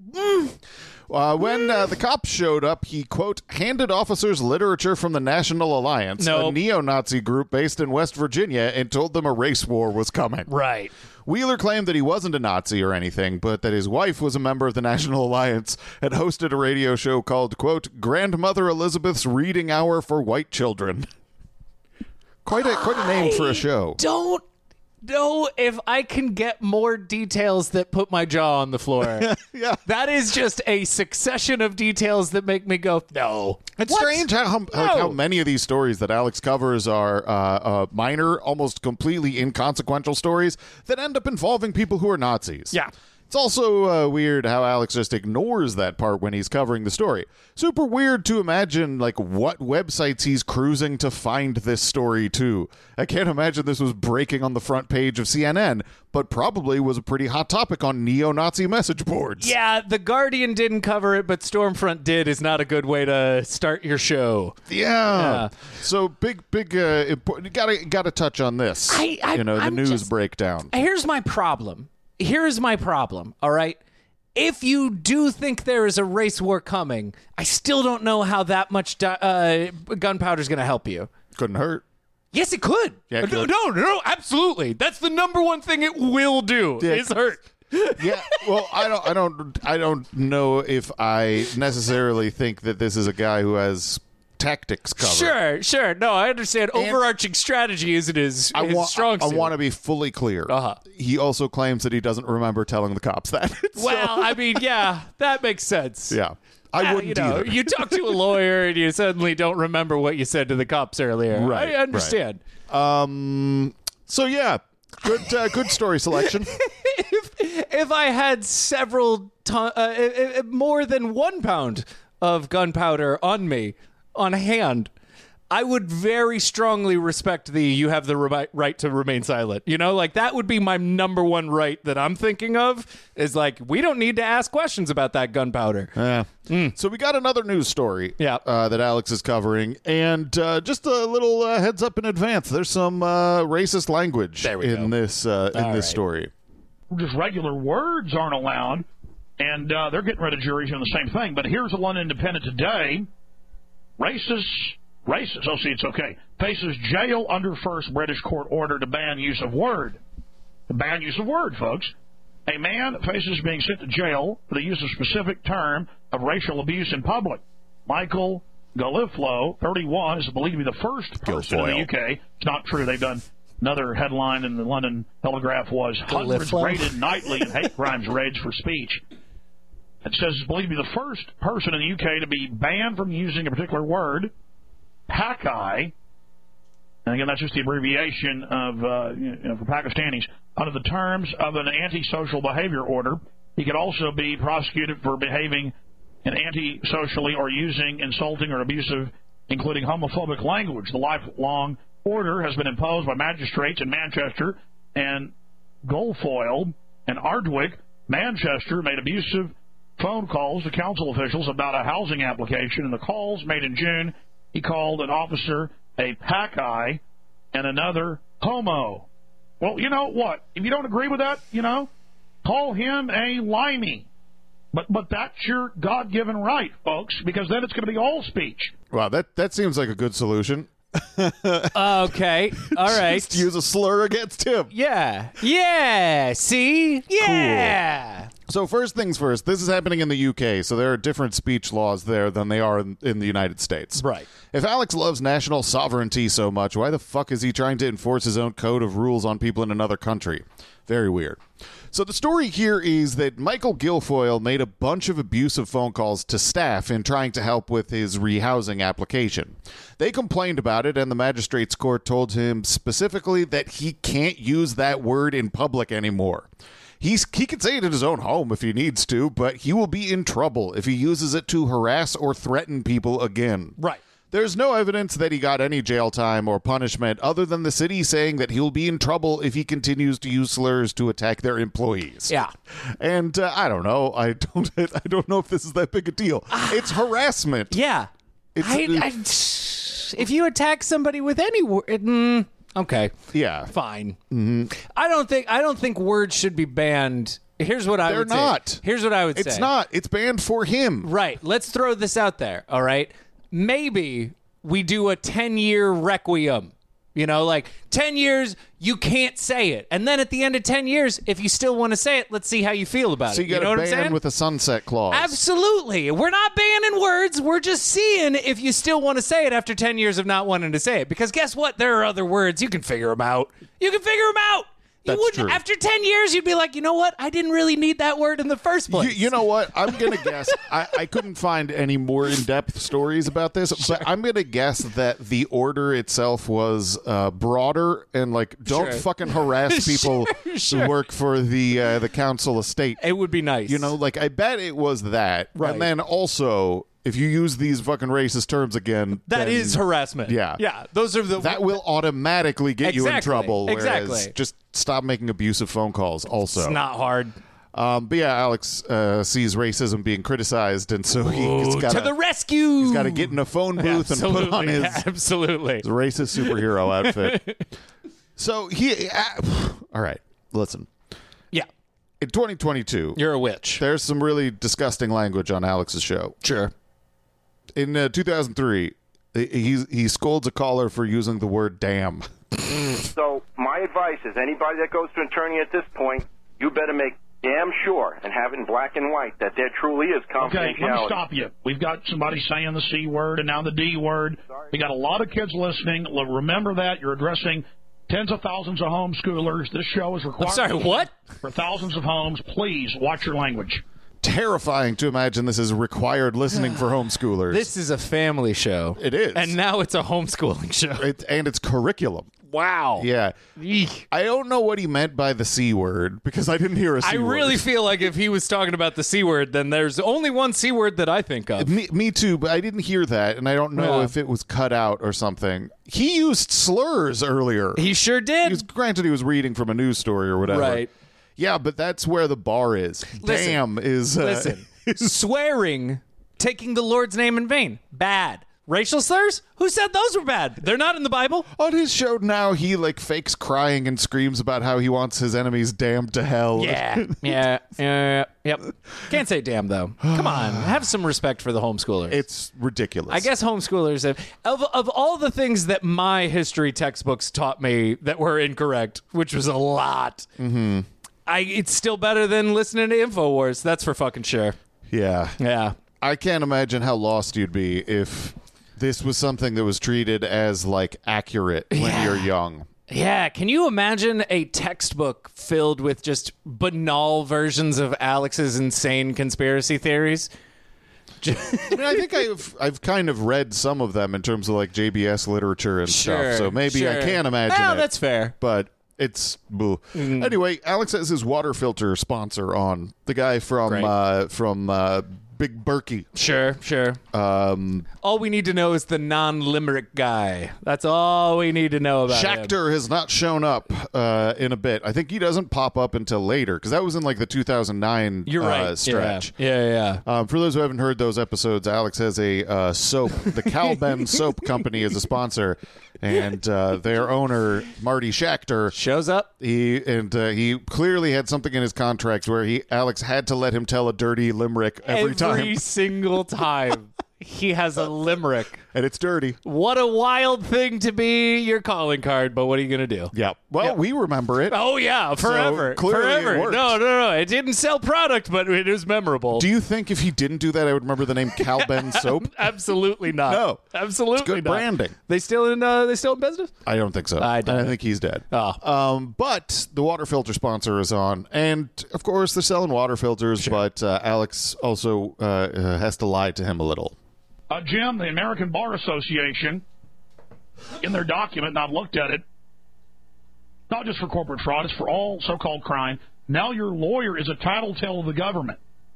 When the cops showed up, he, quote, handed officers literature from the National Alliance, a neo-Nazi group based in West Virginia, and told them a race war was coming. Right. Wheeler claimed that he wasn't a Nazi or anything, but that his wife was a member of the National Alliance and hosted a radio show called, quote, Grandmother Elizabeth's Reading Hour for White Children. Quite a name for a show. Don't know if I can get more details that put my jaw on the floor. Yeah. That is just a succession of details that make me go, no. It's strange how many of these stories that Alex covers are minor, almost completely inconsequential stories that end up involving people who are Nazis. Yeah. It's also weird how Alex just ignores that part when he's covering the story. Super weird to imagine, like, what websites he's cruising to find this story to. I can't imagine this was breaking on the front page of CNN, but probably was a pretty hot topic on neo-Nazi message boards. Yeah, The Guardian didn't cover it, but Stormfront did is not a good way to start your show. Yeah. So big, important. Gotta touch on this. The news breakdown. Here's my problem. All right? If you do think there is a race war coming, I still don't know how that much gunpowder is going to help you. Couldn't hurt. Yes, it could. Yeah, it could. No, absolutely. That's the number one thing it will do is hurt. Yeah, well, I don't know if I necessarily think that this is a guy who has tactics covered. Sure. No, I understand. Overarching strategy isn't his strong suit. I want to be fully clear. He also claims that he doesn't remember telling the cops that. Well, I mean, yeah, that makes sense. Yeah. I wouldn't either. You talk to a lawyer and you suddenly don't remember what you said to the cops earlier. Right. I understand. Right. So, yeah, good story selection. If I had more than 1 pound of gunpowder on me, on hand, I would very strongly respect you have the right to remain silent. Like that would be my number one right that I'm thinking of is like, we don't need to ask questions about that gunpowder. Yeah. So we got another news story that Alex is covering. And just a little heads up in advance. There's some racist language in this story. Just regular words aren't allowed. And they're getting rid of juries on the same thing. But here's the one independent today. Racist, oh, see, it's okay, faces jail under first British court order to ban use of word. To ban use of word, folks. A man faces being sent to jail for the use of specific term of racial abuse in public. Michael Galiflo, 31, is believed to be the first person in the UK. It's not true. They've done another headline in the London Telegraph was hundreds raided nightly in hate crimes raids for speech. It says it's believed to be the first person in the UK to be banned from using a particular word, Pakai. And again, that's just the abbreviation of for Pakistanis. Under the terms of an antisocial behavior order, he could also be prosecuted for behaving in antisocially or using insulting or abusive, including homophobic language. The lifelong order has been imposed by magistrates in Manchester and Guilfoyle and Ardwick. Manchester made abusive phone calls to council officials about a housing application. In the calls made in June, he called an officer a Pakai and another homo. Well, you know what? If you don't agree with that, call him a limey. But that's your God-given right, folks, because then it's going to be all speech. Wow, that seems like a good solution. Okay, all right. Just use a slur against him. Yeah, see? Yeah. Cool. So first things first, this is happening in the UK, so there are different speech laws there than they are in the United States. Right. If Alex loves national sovereignty so much, why the fuck is he trying to enforce his own code of rules on people in another country? Very weird. So the story here is that Michael Guilfoyle made a bunch of abusive phone calls to staff in trying to help with his rehousing application. They complained about it, and the magistrate's court told him specifically that he can't use that word in public anymore. He can say it in his own home if he needs to, but he will be in trouble if he uses it to harass or threaten people again. Right. There's no evidence that he got any jail time or punishment other than the city saying that he'll be in trouble if he continues to use slurs to attack their employees. Yeah. And I don't know. I don't know if this is that big a deal. It's harassment. Yeah. If you attack somebody with any word, okay. Yeah. Fine. Mm-hmm. I don't think words should be banned Here's what I would say. They're not. Here's what I would say. It's not. It's banned for him. Right. Let's throw this out there. All right. Maybe we do a 10-year requiem. You know, like 10 years, you can't say it. And then at the end of 10 years, if you still want to say it, let's see how you feel about So it. you got know to what I'm saying? ban with a sunset clause. Absolutely. We're not banning words. We're just seeing if you still want to say it after 10 years of not wanting to say it. Because guess what? There are other words. You can figure them out. You can figure them out. You That's wouldn't, true. after 10 years, you'd be like, you know what? I didn't really need that word in the first place. You know what? I'm going to guess. I couldn't find any more in-depth stories about this, but I'm going to guess that the order itself was broader and like, don't Sure. fucking harass people Sure. who work for the council estate. It would be nice. You know, like I bet it was that. Right. And then also, if you use these fucking racist terms again, that then is harassment. Yeah. Yeah. Those are the. that will automatically get you in Exactly. trouble. Whereas Exactly. just stop making abusive phone calls. Also, It's not hard. but yeah, Alex sees racism being criticized, and so he's got To the rescue. He's got to get in a phone booth and put on his Absolutely. racist superhero outfit. So he, all right, listen. Yeah. In 2022, You're a witch. there's some really disgusting language on Alex's show. Sure. In 2003, he scolds a caller for using the word "damn." So my advice is anybody that goes to an attorney at this point, you better make damn sure and have it in black and white that there truly is confidentiality. Okay, let me stop you. We've got somebody saying the C word and now the D word. We got a lot of kids listening. Remember that. You're addressing tens of thousands of homeschoolers. This show is required I'm sorry, what? for thousands of homes. Please watch your language. Terrifying to imagine this is required listening for homeschoolers. This is a family show. It is. And now it's a homeschooling show. And it's curriculum. Wow. Yeah. Eek. I don't know what he meant by the C word because I didn't hear a C I word. really feel like if he was talking about the C word, then there's only one C word that I think of. Me too, but I didn't hear that, and I don't know Yeah. if it was cut out or something. He used slurs earlier. He sure did. Granted, he was reading from a news story or whatever. Right. Yeah, but that's where the bar is. Listen. Damn is... Listen, swearing, taking the Lord's name in vain, bad. Racial slurs? Who said those were bad? They're not in the Bible. On his show now, he like fakes crying and screams about how he wants his enemies damned to hell. Yeah. Yep. Can't say damn, though. Come on. Have some respect for the homeschoolers. It's ridiculous. I guess homeschoolers have, of all the things that my history textbooks taught me that were incorrect, which was a lot, it's still better than listening to InfoWars. That's for fucking sure. Yeah. Yeah. I can't imagine how lost you'd be if this was something that was treated as like accurate when you're young. Yeah, can you imagine a textbook filled with just banal versions of Alex's insane conspiracy theories? I mean, I think I've kind of read some of them in terms of like JBS literature and stuff, so maybe I can't imagine it. That's fair. But it's boo. Anyway, Alex has his water filter sponsor on, the guy from Big Berkey. Sure. All we need to know is the non-limerick guy. That's all we need to know about him. Schachter has not shown up in a bit. I think he doesn't pop up until later because that was in like the 2009 You're right. stretch. Yeah. For those who haven't heard those episodes, Alex has a soap. The Calben Soap Company is a sponsor, and their owner Marty Schachter Shows up. he clearly had something in his contract where Alex had to let him tell a dirty limerick every time, single time. He has a limerick. and it's dirty. What a wild thing to be your calling card, but what are you going to do? Yeah. Well, we remember it. Oh, yeah, forever. clearly it forever. worked. No. It didn't sell product, but it was memorable. Do you think if he didn't do that, I would remember the name Calben Soap? Absolutely not. No. Absolutely It's good not. branding. They still in business? I don't think so. I doubt it. think he's dead. Oh. But the water filter sponsor is on, and of course they're selling water filters. But Alex also has to lie to him a little. Jim, the American Bar Association, in their document, and I've looked at it, not just for corporate fraud, it's for all so-called crime. Now your lawyer is a tattletale of the government.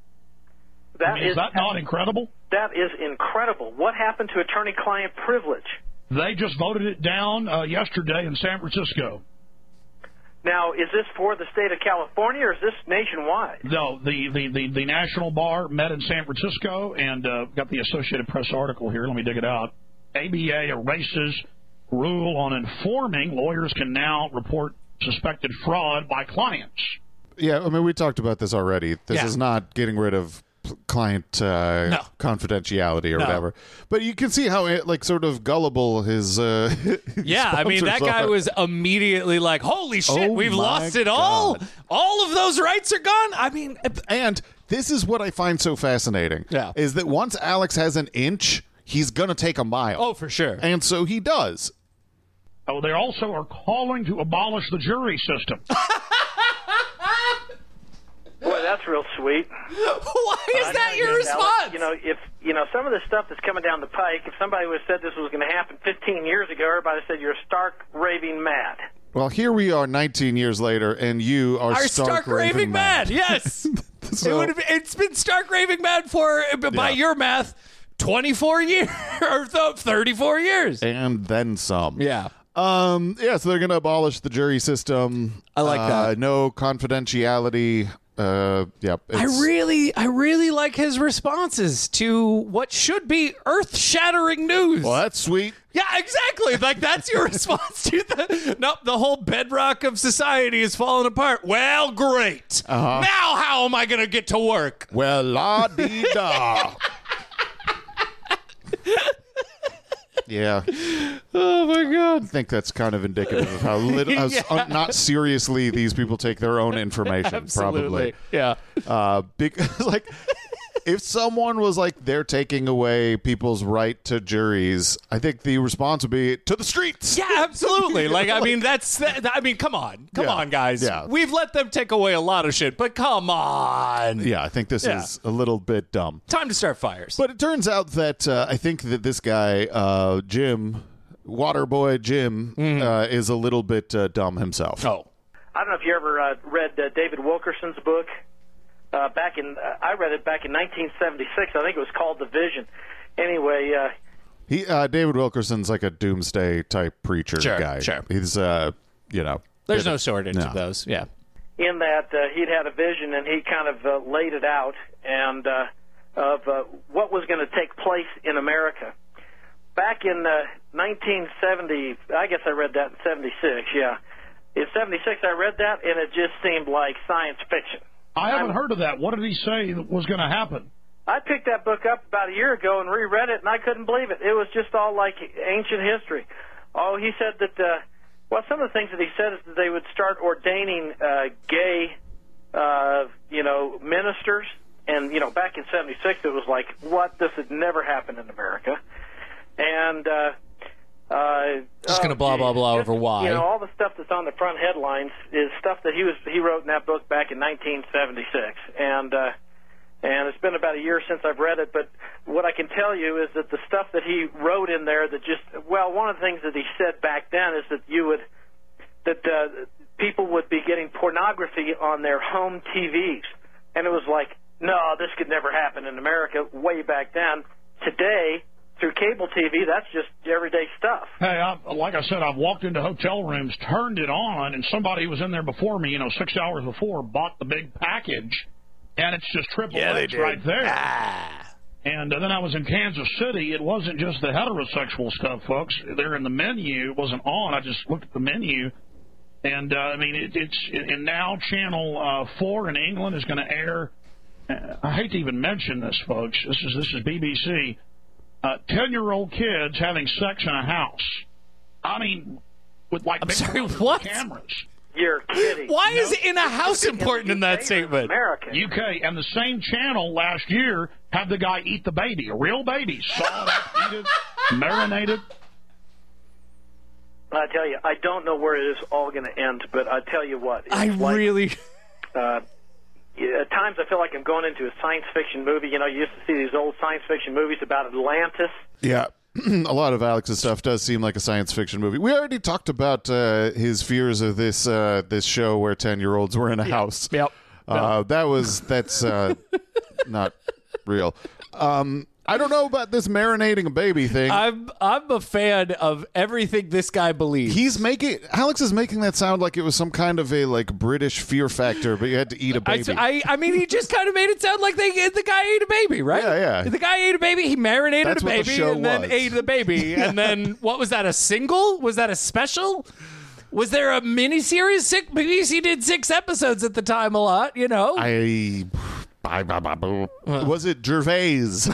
Is that not incredible? That is incredible. What happened to attorney-client privilege? They just voted it down yesterday in San Francisco. Now, is this for the state of California or is this nationwide? No, the National Bar met in San Francisco and got the Associated Press article here. Let me dig it out. ABA erases rule on informing. Lawyers can now report suspected fraud by clients. Yeah, I mean, we talked about this already. This is not getting rid of client confidentiality or whatever. But you can see how sort of gullible his yeah, I mean, that guy was immediately like, holy shit, we've lost it all. All of those rights are gone. I mean, and this is what I find so fascinating. Is that once Alex has an inch, he's going to take a mile. Oh, for sure. And so he does. Oh, they also are calling to abolish the jury system. Boy, that's real sweet. Why is that your response? If some of the stuff that's coming down the pike, if somebody would have said this was going to happen 15 years ago, everybody said you're stark raving mad. Well, here we are 19 years later, and you are stark raving mad. Yes. It's been stark raving mad for, by your math, 24 years or 34 years. And then some. Yeah. So they're going to abolish the jury system. I like that. No confidentiality. I really like his responses to what should be earth-shattering news. Well, that's sweet. Yeah, exactly. Like, that's your response to the whole bedrock of society is falling apart. Well, great. Now how am I going to get to work? Well, la-dee-da. Yeah. Oh, my God. I think that's kind of indicative of how not seriously these people take their own information. Absolutely. Probably. Yeah. Because, if someone was they're taking away people's right to juries, I think the response would be to the streets. Yeah, absolutely. Come on, guys. Yeah. We've let them take away a lot of shit, but come on. Yeah, I think this is a little bit dumb. Time to start fires. But it turns out that I think that this guy, Jim, Waterboy Jim, is a little bit dumb himself. Oh. I don't know if you ever read David Wilkerson's book. I read it back in 1976. I think it was called The Vision. Anyway, David Wilkerson's like a doomsday type preacher guy. Sure. He's there's no shortage of those. Yeah. In that he'd had a vision and he kind of laid it out and of what was going to take place in America. Back in 1970, I guess I read that in 76. Yeah, in 76 I read that and it just seemed like science fiction. I haven't heard of that. What did he say was going to happen? I picked that book up about a year ago and reread it, and I couldn't believe it. It was just all like ancient history. Oh, he said that, some of the things that he said is that they would start ordaining gay, ministers. And, back in 76, it was like, what? This had never happened in America. And... just going to blah over why. All the stuff that's on the front headlines is stuff that he wrote in that book back in 1976, and it's been about a year since I've read it. But what I can tell you is that the stuff that he wrote in there one of the things that he said back then is that people would be getting pornography on their home TVs, and it was like, no, this could never happen in America way back then. Today, through cable TV, that's just everyday stuff. Hey, like I said, I've walked into hotel rooms, turned it on, and somebody was in there before me, 6 hours before, bought the big package, and it's just triple X right there. And then I was in Kansas City. It wasn't just the heterosexual stuff, folks. They're in the menu. It wasn't on. I just looked at the menu. And, and now Channel 4 in England is going to air, I hate to even mention this, folks. This is BBC. 10-year-old kids having sex in a house. I mean, with cameras. You're kidding. Why is in a house important in that statement? America. UK, and the same channel last year had the guy eat the baby, a real baby, sawed up, eat it, marinated. I tell you, I don't know where it is all going to end, but I tell you what. At times I feel like I'm going into a science fiction movie. You used to see these old science fiction movies about Atlantis. Yeah. A lot of Alex's stuff does seem like a science fiction movie. We already talked about his fears of this show where 10-year-olds were in a house. Yep. That's not real. I don't know about this marinating a baby thing. I'm a fan of everything this guy believes. Alex is making that sound like it was some kind of a British Fear Factor, but you had to eat a baby. I mean, he just kind of made it sound like the guy ate a baby, right? Yeah. The guy ate a baby. He marinated That's a baby and then ate the baby. And then what was that? A single? Was that a special? Was there a miniseries? BBC did 6 episodes at the time a lot, you know? Was it Gervais?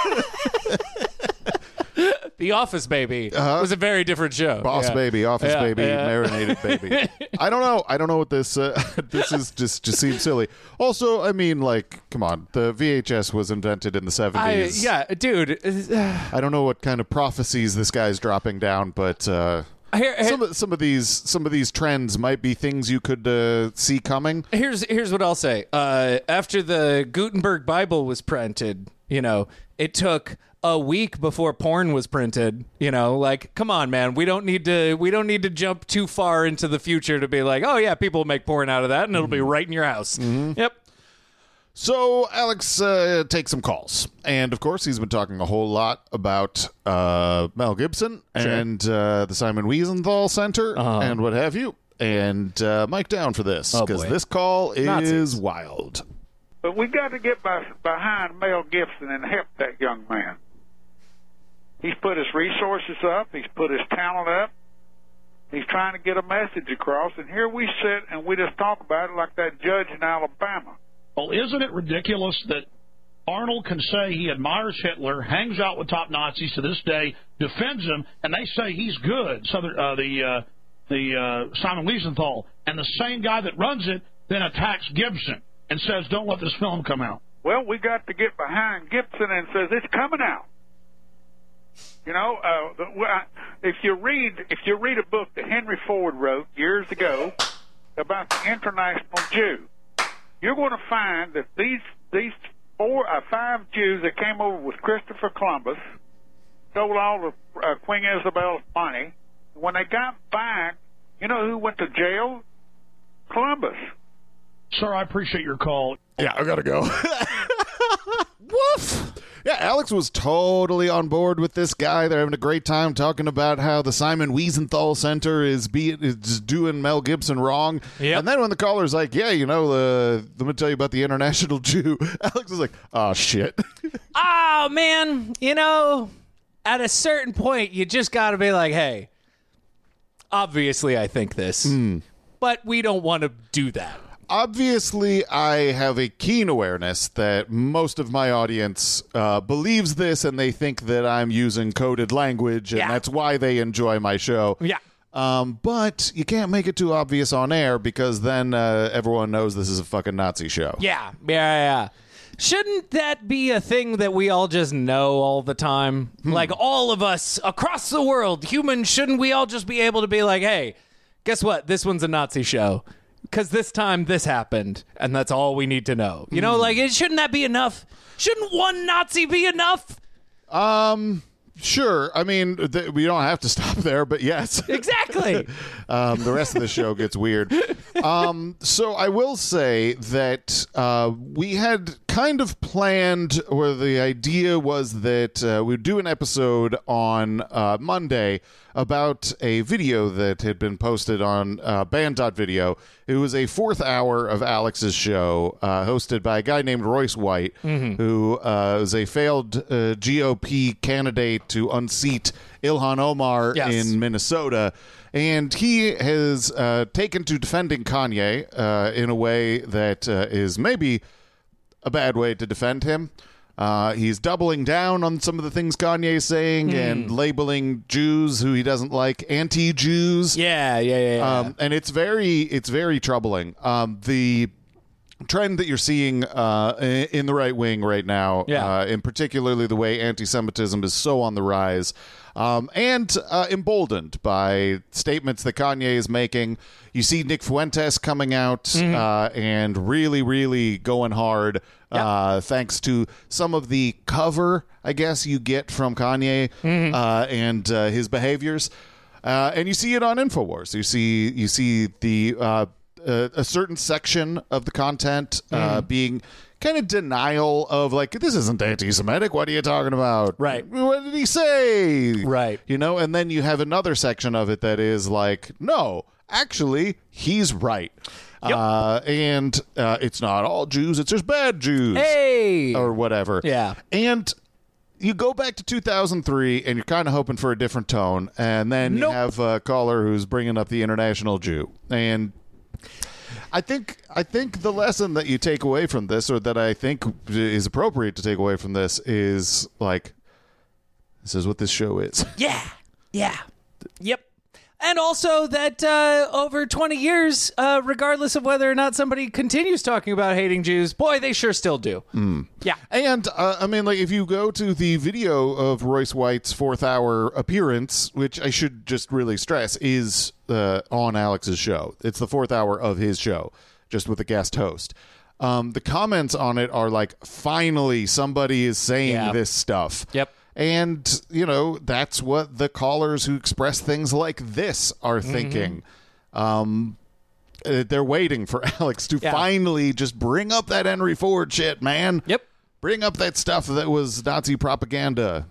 The Office Baby was a very different show. Boss Baby, Office Baby, Marinated Baby. I don't know what this this is. Just seems silly. Also, I mean, like, come on, the VHS was invented in the 70s. Dude. I don't know what kind of prophecies this guy's dropping down, but some of these trends might be things you could see coming. Here's what I'll say. After the Gutenberg Bible was printed, you know, it took a week before porn was printed. You know, like, come on, man. We don't need to jump too far into the future to be like, oh yeah, people will make porn out of that and it'll be right in your house. Yep. So Alex takes some calls, and of course he's been talking a whole lot about Mel Gibson and the Simon Wiesenthal Center and what have you. And Mike down for this, because this call is wild. But we got to get behind Mel Gibson and help that young man. He's put his resources up. He's put his talent up. He's trying to get a message across. And here we sit and we just talk about it like that judge in Alabama. Well, isn't it ridiculous that Arnold can say he admires Hitler, hangs out with top Nazis to this day, defends him, and they say he's good, the Simon Wiesenthal, and the same guy that runs it then attacks Gibson and says, don't let this film come out. Well, we got to get behind Gibson and says it's coming out. You know, if you read a book that Henry Ford wrote years ago about the international Jew, you're going to find that these 5 Jews that came over with Christopher Columbus stole all of Queen Isabel's money. When they got back, you know who went to jail? Columbus. Sir, I appreciate your call. Yeah, I gotta go. Woof. Yeah, Alex was totally on board with this guy. They're having a great time talking about how the Simon Wiesenthal Center is doing Mel Gibson wrong. Yep. And then when the caller's like, yeah, you know, let me tell you about the international Jew, Alex is like, oh, shit. Oh, man, you know, at a certain point, you just got to be like, hey, obviously I think this, but we don't want to do that. Obviously, I have a keen awareness that most of my audience believes this, and they think that I'm using coded language, and that's why they enjoy my show. Yeah. But you can't make it too obvious on air, because then everyone knows this is a fucking Nazi show. Yeah. Shouldn't that be a thing that we all just know all the time? Like, all of us across the world, humans, shouldn't we all just be able to be like, hey, guess what? This one's a Nazi show. Because this time this happened, and that's all we need to know. You know, like, shouldn't that be enough? Shouldn't one Nazi be enough? Sure. I mean, we don't have to stop there, but yes. Exactly. The rest of the show gets weird. So I will say that we had kind of planned, or the idea was that we'd do an episode on Monday about a video that had been posted on Band.video. It was a 4th hour of Alex's show, hosted by a guy named Royce White, who is a failed GOP candidate to unseat Ilhan Omar in Minnesota. And he has taken to defending Kanye in a way that is maybe a bad way to defend him. He's doubling down on some of the things Kanye is saying and labeling Jews who he doesn't like anti-Jews. Yeah. And it's very troubling. The trend that you're seeing in the right wing right now, in particularly the way anti-Semitism is so on the rise, and emboldened by statements that Kanye is making. You see Nick Fuentes coming out and really, really going hard, thanks to some of the cover, I guess, you get from Kanye and his behaviors. And you see it on InfoWars. You see the a certain section of the content being kind of denial of, like, this isn't anti-Semitic. What are you talking about? Right. What did he say? Right. You know, and then you have another section of it that is like, no, actually, he's right. And it's not all Jews. It's just bad Jews. Hey. Or whatever. Yeah. And you go back to 2003 and you're kind of hoping for a different tone, and then you have a caller who's bringing up the international Jew. And I think the lesson that you take away from this, or that I think is appropriate to take away from this, is like, this is what this show is. Yeah. Yep. And also that over 20 years, regardless of whether or not somebody continues talking about hating Jews, boy, they sure still do. Yeah. And, I mean, like, if you go to the video of Royce White's 4th hour appearance, which I should just really stress is on Alex's show. It's the 4th hour of his show, just with a guest host. The comments on it are like, finally, somebody is saying this stuff. Yep. And, you know, that's what the callers who express things like this are thinking. They're waiting for Alex to finally just bring up that Henry Ford shit, man. Yep. Bring up that stuff that was Nazi propaganda.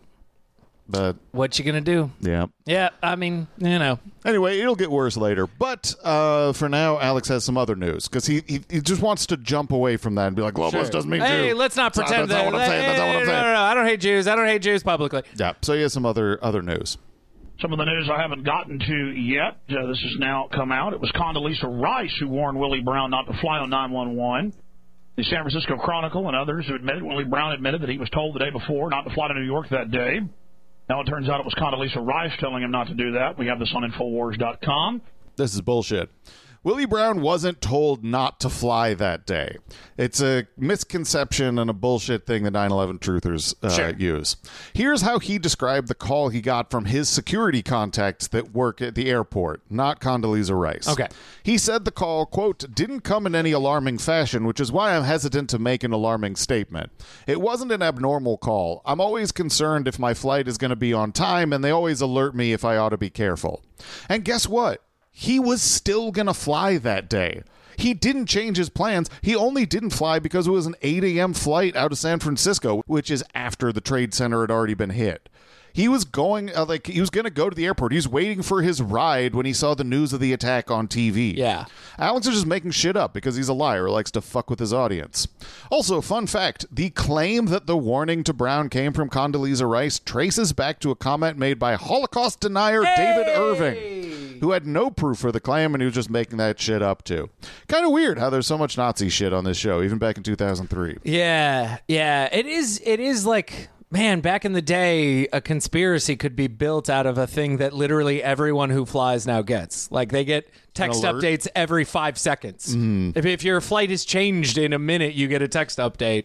But what you gonna do? Yeah. Yeah, I mean, you know. Anyway, it'll get worse later. But for now, Alex has some other news, because he just wants to jump away from that and be like, globalist doesn't mean Jew. Hey, let's not pretend that's not what I'm saying. That's not what I'm saying. No, I don't hate Jews. I don't hate Jews publicly. Yeah, so he has some other news. Some of the news I haven't gotten to yet. This has now come out. It was Condoleezza Rice who warned Willie Brown not to fly on 911. The San Francisco Chronicle and others who admitted, Willie Brown admitted that he was told the day before not to fly to New York that day. Now it turns out it was Condoleezza Rice telling him not to do that. We have this on Infowars.com. This is bullshit. Willie Brown wasn't told not to fly that day. It's a misconception and a bullshit thing that 9/11 truthers use. Here's how he described the call he got from his security contacts that work at the airport, not Condoleezza Rice. Okay. He said the call, quote, didn't come in any alarming fashion, which is why I'm hesitant to make an alarming statement. It wasn't an abnormal call. I'm always concerned if my flight is going to be on time, and they always alert me if I ought to be careful. And guess what? He was still going to fly that day. He didn't change his plans. He only didn't fly because it was an 8 a.m. flight out of San Francisco, which is after the Trade Center had already been hit. He was going, he was going to go to the airport. He was waiting for his ride when he saw the news of the attack on TV. Yeah. Alex is just making shit up because he's a liar who likes to fuck with his audience. Also, fun fact, the claim that the warning to Brown came from Condoleezza Rice traces back to a comment made by Holocaust denier David Irving, who had no proof for the claim, and he was just making that shit up too. Kind of weird how there's so much Nazi shit on this show, even back in 2003. Yeah. It is like, man, back in the day, a conspiracy could be built out of a thing that literally everyone who flies now gets. Like, they get text updates every 5 seconds. If your flight is changed in a minute, you get a text update.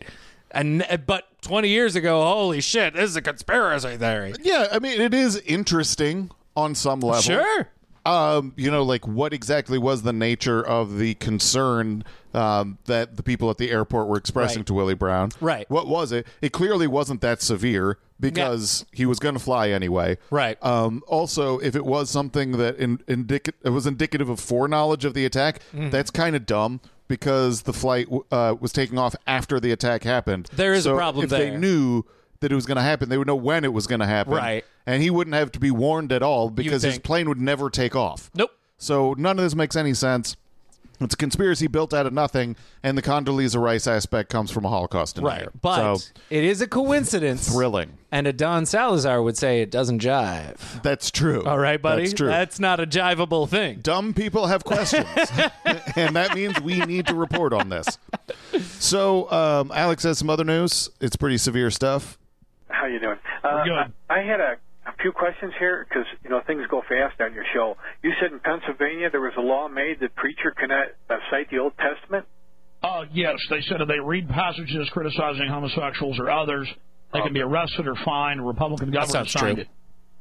But 20 years ago, holy shit, this is a conspiracy theory. Yeah, I mean, it is interesting on some level. Sure. You know, like, what exactly was the nature of the concern that the people at the airport were expressing to Willie Brown? Right. What was it? It clearly wasn't that severe because he was going to fly anyway. Right. Also, if it was something that it was indicative of foreknowledge of the attack, that's kind of dumb because the flight was taking off after the attack happened. There is a problem if there. They knew that it was going to happen, they would know when it was going to happen. Right. And he wouldn't have to be warned at all because his plane would never take off. Nope. So none of this makes any sense. It's a conspiracy built out of nothing, and the Condoleezza Rice aspect comes from a Holocaust denier. Right. But it is a coincidence. Thrilling. And a Don Salazar would say it doesn't jive. That's true. All right, buddy? That's true. That's not a jiveable thing. Dumb people have questions, and that means we need to report on this. So Alex has some other news. It's pretty severe stuff. How you doing? Good. I had a few questions here because, you know, things go fast on your show. You said in Pennsylvania there was a law made that preacher cannot cite the Old Testament? Yes, they said if they read passages criticizing homosexuals or others, they can be arrested or fined. A Republican governor signed it.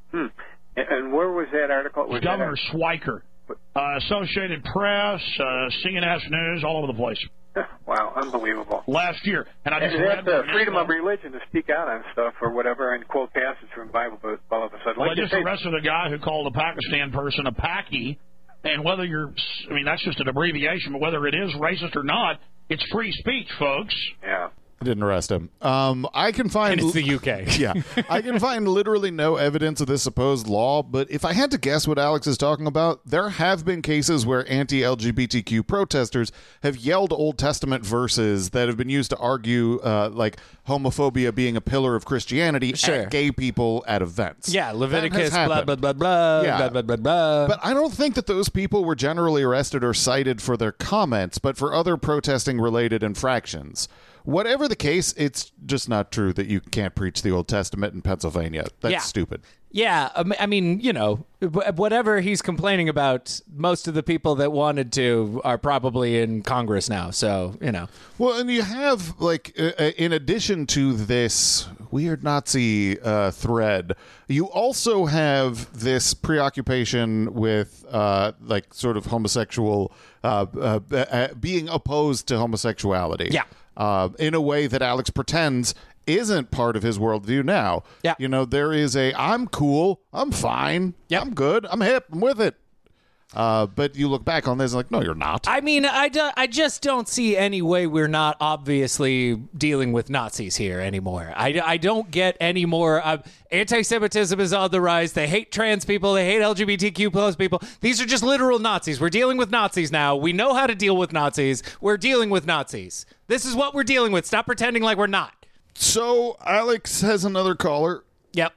And where was that article? Was Governor Schweiker. Associated Press, CNS News, all over the place. Wow, unbelievable. Last year. And I just read the freedom of religion to speak out on stuff or whatever and quote passages from the Bible, but all of a sudden. Well, they just arrested a guy who called a Pakistan person a Paki, and whether that's just an abbreviation, but whether it is racist or not, it's free speech, folks. Yeah. Didn't arrest him. I can find... And it's the UK. Yeah. I can find literally no evidence of this supposed law, but if I had to guess what Alex is talking about, there have been cases where anti-LGBTQ protesters have yelled Old Testament verses that have been used to argue, like, homophobia being a pillar of Christianity at gay people at events. Yeah, Leviticus, blah, blah, blah, blah, Yeah. blah, blah, blah, blah. But I don't think that those people were generally arrested or cited for their comments, but for other protesting-related infractions. Whatever the case, it's just not true that you can't preach the Old Testament in Pennsylvania. That's stupid. Yeah, I mean, you know, whatever he's complaining about, most of the people that wanted to are probably in Congress now. So, you know. Well, and you have, like, in addition to this weird Nazi thread, you also have this preoccupation with, like, sort of homosexual, being opposed to homosexuality. Yeah. In a way that Alex pretends isn't part of his worldview now. Yeah. You know, there is I'm cool, I'm fine, I'm good, I'm hip, I'm with it. But you look back on this and like, no, you're not. I mean, I just don't see any way we're not obviously dealing with Nazis here anymore. I don't get any more. Anti-Semitism is on the rise. They hate trans people. They hate LGBTQ plus people. These are just literal Nazis. We're dealing with Nazis now. We know how to deal with Nazis. We're dealing with Nazis. This is what we're dealing with. Stop pretending like we're not. So Alex has another caller. Yep.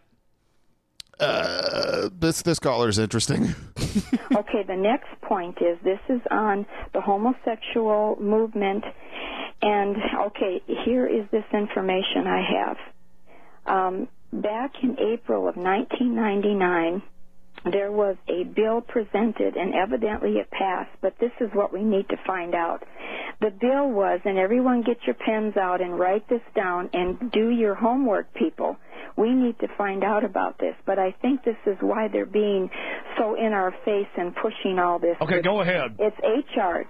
This caller is interesting. Okay, the next point is this is on the homosexual movement. And, okay, here is this information I have. Back in April of 1999, there was a bill presented, and evidently it passed, but this is what we need to find out. The bill was, and everyone get your pens out and write this down and do your homework, people. We need to find out about this, but I think this is why they're being so in our face and pushing all this. Okay, go ahead. It's H.R.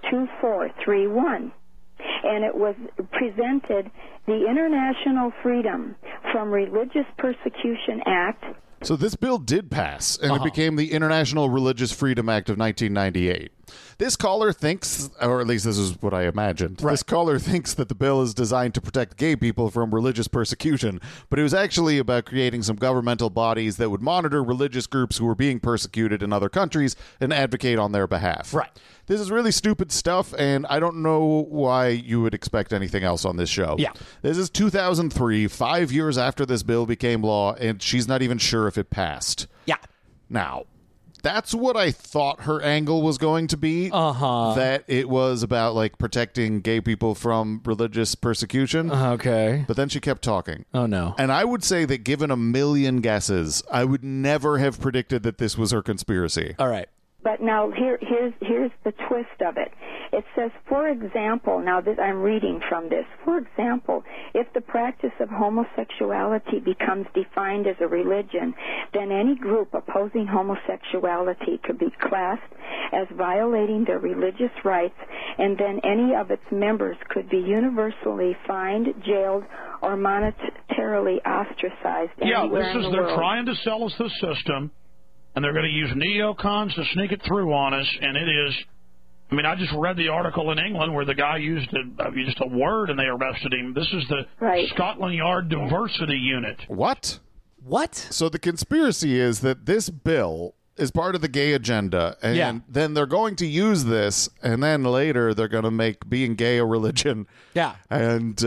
2431, and it was presented the International Freedom from Religious Persecution Act. So this bill did pass, and it became the International Religious Freedom Act of 1998. This caller thinks, or at least this is what I imagined, this caller thinks that the bill is designed to protect gay people from religious persecution, but it was actually about creating some governmental bodies that would monitor religious groups who were being persecuted in other countries and advocate on their behalf. Right. This is really stupid stuff, and I don't know why you would expect anything else on this show. Yeah. This is 2003, 5 years after this bill became law, and she's not even sure if it passed. Yeah. Now, that's what I thought her angle was going to be. That it was about, like, protecting gay people from religious persecution. Okay. But then she kept talking. Oh, no. And I would say that given a million guesses, I would never have predicted that this was her conspiracy. All right. But now here's the twist of it. It says, for example, now that I'm reading from this, for example, if the practice of homosexuality becomes defined as a religion, then any group opposing homosexuality could be classed as violating their religious rights, and then any of its members could be universally fined, jailed, or monetarily ostracized anywhere in the world. They're trying to sell us the system. And they're going to use neocons to sneak it through on us, and it is. I mean, I just read the article in England where the guy used just a word and they arrested him. This is the Scotland Yard Diversity Unit. What? What? So the conspiracy is that this bill is part of the gay agenda, and then they're going to use this, and then later they're going to make being gay a religion. Yeah. And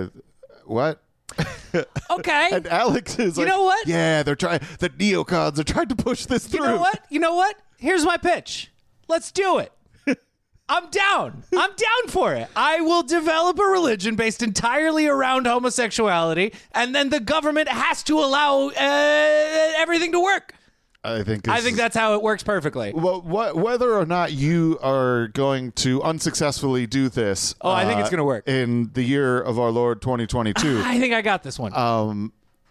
what? Okay. And Alex is like, you know what? Yeah, the neocons are trying to push this through. You know what? Here's my pitch. Let's do it. I'm down. I'm down for it. I will develop a religion based entirely around homosexuality, and then the government has to allow everything to work. I think that's how it works perfectly. Well, whether or not you are going to unsuccessfully do this, I think it's going to work in the year of our Lord 2022. I think I got this one.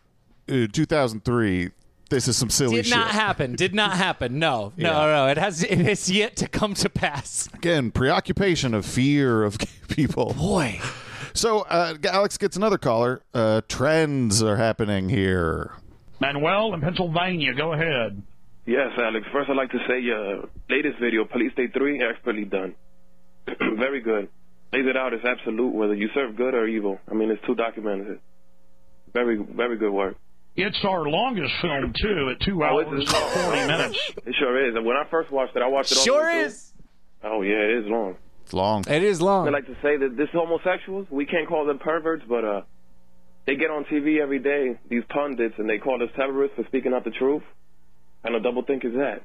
2003. This is some silly shit. Did not happen. No. It has yet to come to pass. Again, preoccupation of fear of gay people. Boy. So Alex gets another caller. Trends are happening here. Manuel in Pennsylvania, go ahead. Yes, Alex. First, I'd like to say your latest video, Police Day 3, expertly done. Very good. lays it out as absolute, whether you serve good or evil. I mean, it's too documented. Very, very good work. It's our longest film, too, at 2 hours and 40 minutes. It sure is. And when I first watched it, I watched it all Sure the way through. is. Oh, yeah, it is long. It's long. It is long. I like to say that this homosexuals, we can't call them perverts, but they get on TV every day, these pundits, and they call us terrorists for speaking out the truth. And a double think is that.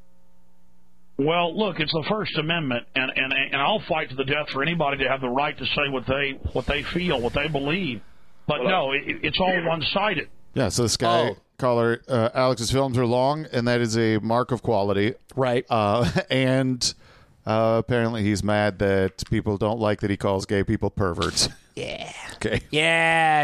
Well, look, it's the First Amendment, and I'll fight to the death for anybody to have the right to say what they feel, what they believe. But no, it's all one-sided. Yeah, so this guy, caller, Alex's films are long, and that is a mark of quality. Right. And apparently he's mad that people don't like that he calls gay people perverts. Yeah. Okay. Yeah.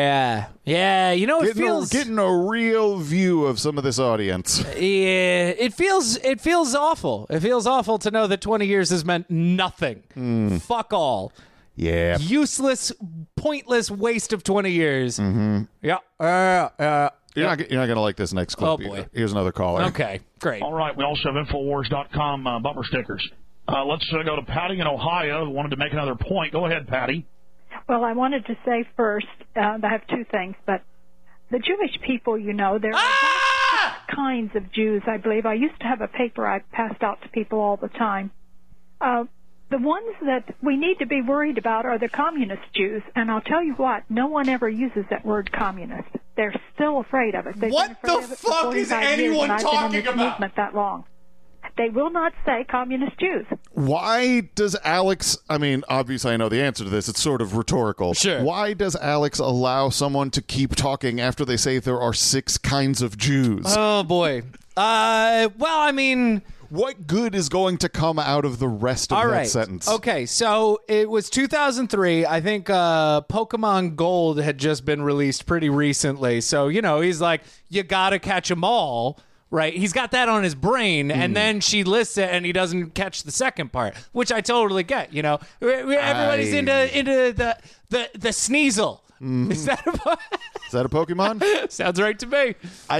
You know, it feels getting a real view of some of this audience. Yeah, it feels awful. It feels awful to know that 20 years has meant nothing. Fuck all. Yeah. Useless, pointless waste of 20 years. Mm-hmm. Yeah. You're not going to like this next clip. Oh, boy. Either. Here's another caller. Okay, great. All right, we also have Infowars.com bumper stickers. Let's go to Patty in Ohio, who wanted to make another point. Go ahead, Patty. Well, I wanted to say first, I have two things, but the Jewish people, you know, there are six kinds of Jews, I believe. I used to have a paper I passed out to people all the time. The ones that we need to be worried about are the communist Jews, and I'll tell you what, no one ever uses that word communist. They're still afraid of it. They've what been afraid the of it fuck for is 45 anyone years, and talking I've been in this about? movement that long. They will not say communist Jews. Why does Alex, I mean, obviously I know the answer to this. It's sort of rhetorical. Sure. Why does Alex allow someone to keep talking after they say there are 6 kinds of Jews? Oh, boy. Well, I mean... What good is going to come out of the rest of that sentence? Okay, so it was 2003. I think Pokemon Gold had just been released pretty recently. So, you know, he's like, you got to catch them all. Right, he's got that on his brain, and then she lists it, and he doesn't catch the second part, which I totally get. You know, everybody's into the Sneasel. Is that a Pokemon? Sounds right to me.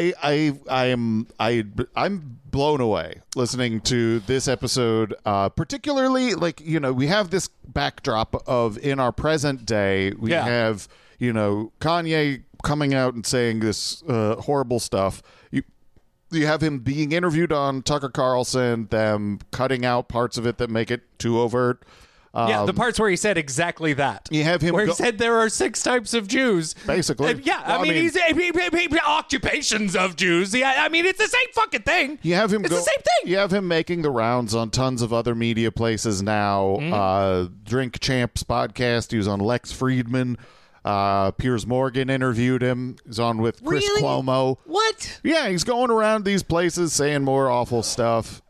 I'm blown away listening to this episode, particularly like, you know, we have this backdrop of in our present day we have, you know, Kanye coming out and saying this horrible stuff. You have him being interviewed on Tucker Carlson, them cutting out parts of it that make it too overt. The parts where he said exactly that. You have him where he said there are 6 types of Jews. Basically. I mean, he's occupations of Jews. Yeah, I mean, it's the same fucking thing. You have him it's the same thing. You have him making the rounds on tons of other media places now. Drink Champs podcast. He was on Lex Friedman. Piers Morgan interviewed him. He's on with Chris Cuomo. What? Yeah, he's going around these places saying more awful stuff.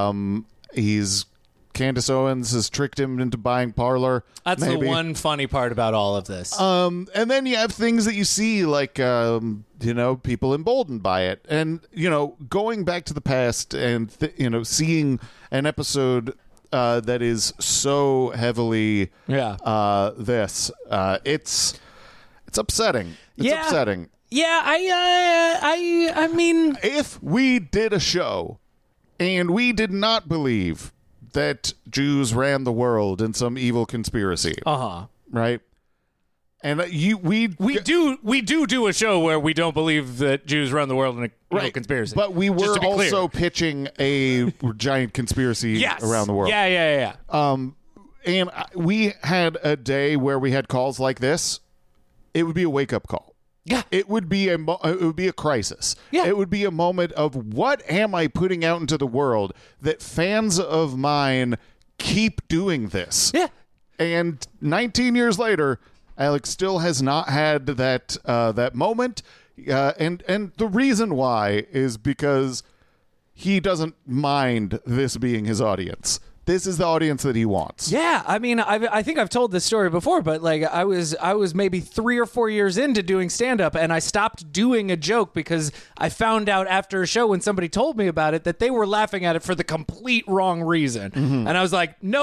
Candace Owens has tricked him into buying Parler. That's maybe. the one funny part about all of this. And then you have things that you see like, you know, people emboldened by it. And, you know, going back to the past and, you know, seeing an episode that is so heavily this, it's upsetting. It's upsetting. Yeah, I mean, if we did a show and we did not believe that Jews ran the world in some evil conspiracy, right? And we do a show where we don't believe that Jews run the world in a evil conspiracy, but we were also pitching a giant conspiracy around the world. Yeah. And we had a day where we had calls like this. It would be a wake-up call. Yeah. It would be a crisis. Yeah. It would be a moment of what am I putting out into the world that fans of mine keep doing this? Yeah. And 19 years later, Alex still has not had that moment. And the reason why is because he doesn't mind this being his audience. This is the audience that he wants. Yeah, I mean, I think I've told this story before, but like I was maybe 3 or 4 years into doing stand-up, and I stopped doing a joke because I found out after a show when somebody told me about it that they were laughing at it for the complete wrong reason. And I was like, nope,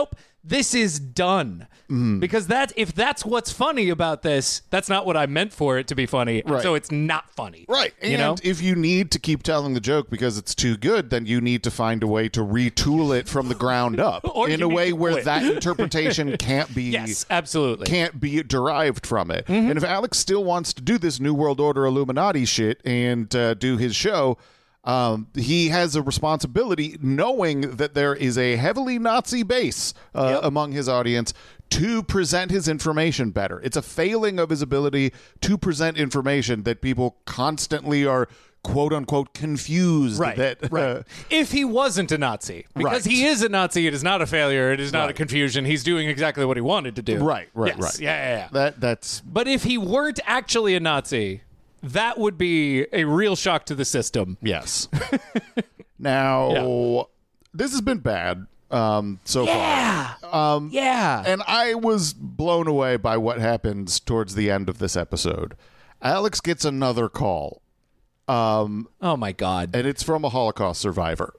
this is done. Because if that's what's funny about this, that's not what I meant for it to be funny. Right. So it's not funny. Right. And you know? if you need to keep telling the joke because it's too good, then you need to find a way to retool it from the ground up Or in you a need way to where quit. that interpretation can't be Yes, absolutely. can't be derived from it. And if Alex still wants to do this New World Order Illuminati shit and do his show, he has a responsibility, knowing that there is a heavily Nazi base among his audience, to present his information better. It's a failing of his ability to present information that people constantly are quote unquote confused that if he wasn't a Nazi, because he is a Nazi, it is not a failure, it is not a confusion. He's doing exactly what he wanted to do. Right. Yes. Yeah. That's But if he weren't actually a Nazi, that would be a real shock to the system. Yes. Now, this has been bad so far. Yeah. And I was blown away by what happens towards the end of this episode. Alex gets another call. Oh, my God. And it's from a Holocaust survivor.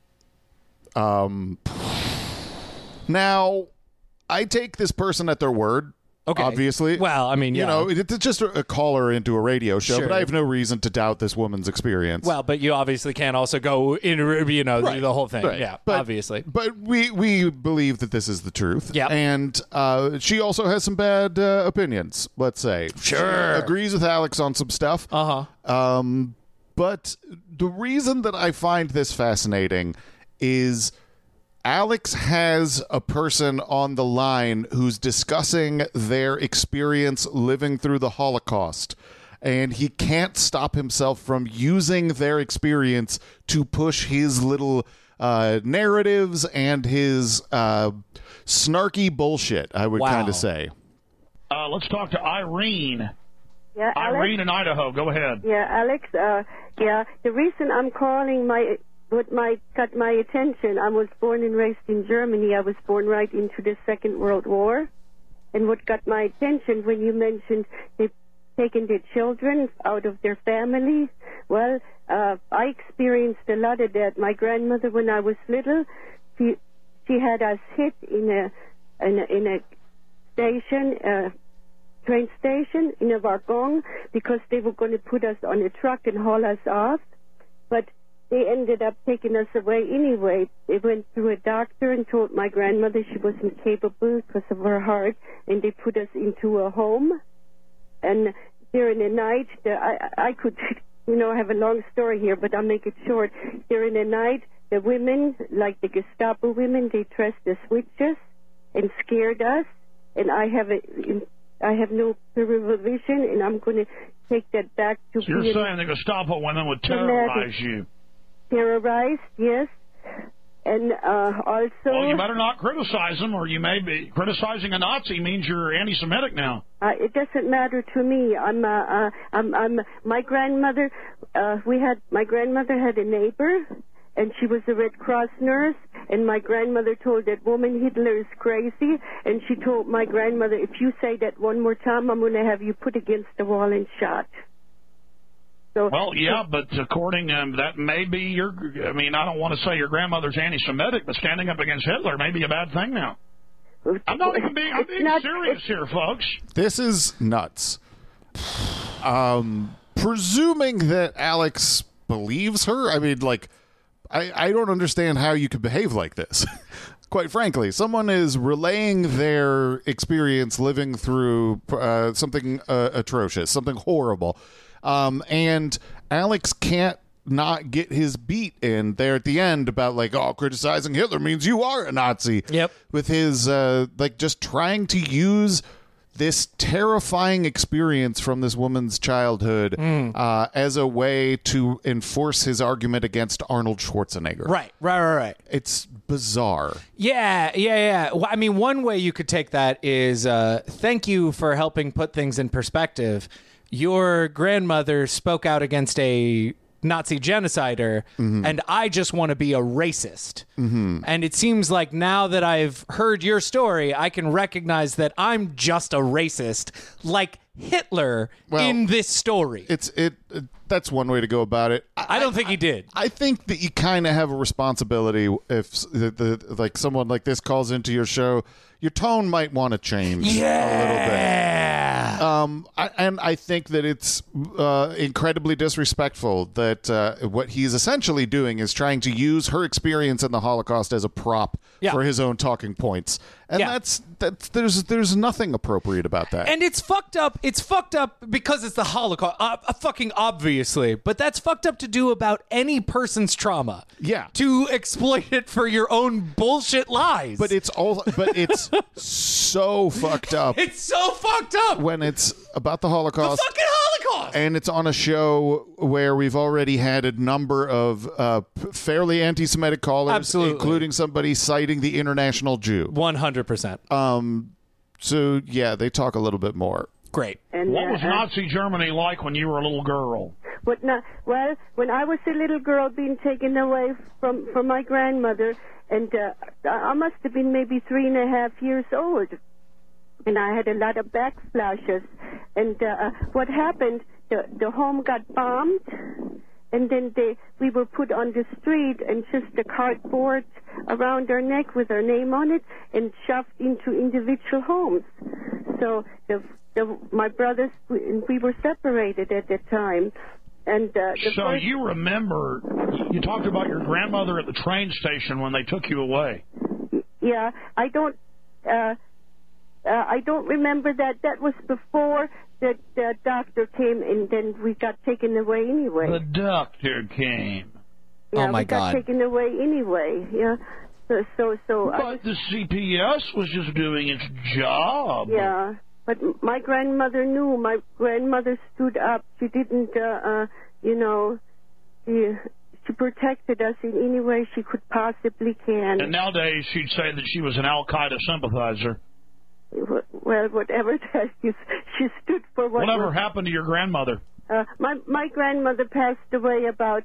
Now, I take this person at their word. Okay. Obviously. Well, I mean, you know, it's just a caller into a radio show, Sure. but I have no reason to doubt this woman's experience. Well, but you obviously can't also go in, the whole thing. Right. Yeah, But- obviously. But we believe that this is the truth. Yep. And she also has some bad opinions, let's say. Sure. She agrees with Alex on some stuff. Uh-huh. But the reason that I find this fascinating is Alex has a person on the line who's discussing their experience living through the Holocaust, and he can't stop himself from using their experience to push his little narratives and his snarky bullshit, I would kind of say. Let's talk to Irene. Yeah, Alex? Irene in Idaho. Go ahead. Yeah, Alex. The reason I'm calling got my attention. I was born and raised in Germany. I was born right into the Second World War, and what got my attention when you mentioned they've taken their children out of their family. Well, I experienced a lot of that. My grandmother, when I was little, she had us hit in a station. Train station in a wagon because they were going to put us on a truck and haul us off, but they ended up taking us away anyway. They went to a doctor and told my grandmother she wasn't capable because of her heart, and they put us into a home. And during the night, I could, have a long story here, but I'll make it short. During the night, the women, like the Gestapo women, they dressed as witches and scared us, and I have no peripheral vision, and I'm going to take that back to. So you're saying the Gestapo women would terrorize you? Terrorized, yes. And also... Well, you better not criticize them, or you may be... Criticizing a Nazi means you're anti-Semitic now. It doesn't matter to me. My grandmother... My grandmother had a neighbor, and she was a Red Cross nurse, and my grandmother told that woman Hitler is crazy, and she told my grandmother, if you say that one more time, I'm going to have you put against the wall and shot. So, well, yeah, but according that may be your... I mean, I don't want to say your grandmother's anti-Semitic, but standing up against Hitler may be a bad thing now. I'm not even being... I'm being serious here, folks. This is nuts. Presuming that Alex believes her, I mean, like... I don't understand how you could behave like this. Quite frankly, someone is relaying their experience living through something atrocious, something horrible. And Alex can't not get his beat in there at the end about like, oh, criticizing Hitler means you are a Nazi. Yep. With his just trying to use this terrifying experience from this woman's childhood as a way to enforce his argument against Arnold Schwarzenegger. Right. It's bizarre. Yeah. Well, I mean, one way you could take that is thank you for helping put things in perspective. Your grandmother spoke out against a Nazi genocider, and I just want to be a racist. And it seems like now that I've heard your story, I can recognize that I'm just a racist, like Hitler in this story. That's one way to go about it. I don't think he did. I think that you kind of have a responsibility if like someone like this calls into your show. Your tone might want to change a little bit. And I think that it's incredibly disrespectful that what he's essentially doing is trying to use her experience in the Holocaust as a prop for his own talking points. And that's there's nothing appropriate about that. And it's fucked up. It's fucked up because it's the Holocaust, fucking obviously. But that's fucked up to do about any person's trauma. Yeah. To exploit it for your own bullshit lies. But it's so fucked up. It's so fucked up when it's about the Holocaust. The fucking Holocaust. And it's on a show where we've already had a number of fairly anti-Semitic callers, absolutely, including somebody citing the International Jew. 100%. So yeah, they talk a little bit more. Great. And, what was Nazi Germany like when you were a little girl? Well, when I was a little girl being taken away from my grandmother, and I must have been maybe 3.5 years old, and I had a lot of backflashes. And what happened, the home got bombed, and then we were put on the street and just a cardboard around our neck with our name on it and shoved into individual homes. So my brothers, we were separated at that time. And so you remember, you talked about your grandmother at the train station when they took you away. Yeah, I don't remember that. That was before the doctor came, and then we got taken away anyway. The doctor came. Yeah, oh my we got God. taken away anyway. Yeah. So. But the CPS was just doing its job. Yeah. But my grandmother knew. My grandmother stood up. She didn't, she protected us in any way she could possibly can. And nowadays she'd say that she was an Al-Qaeda sympathizer. Well, whatever that is, she stood for what. Whatever happened to your grandmother? My grandmother passed away about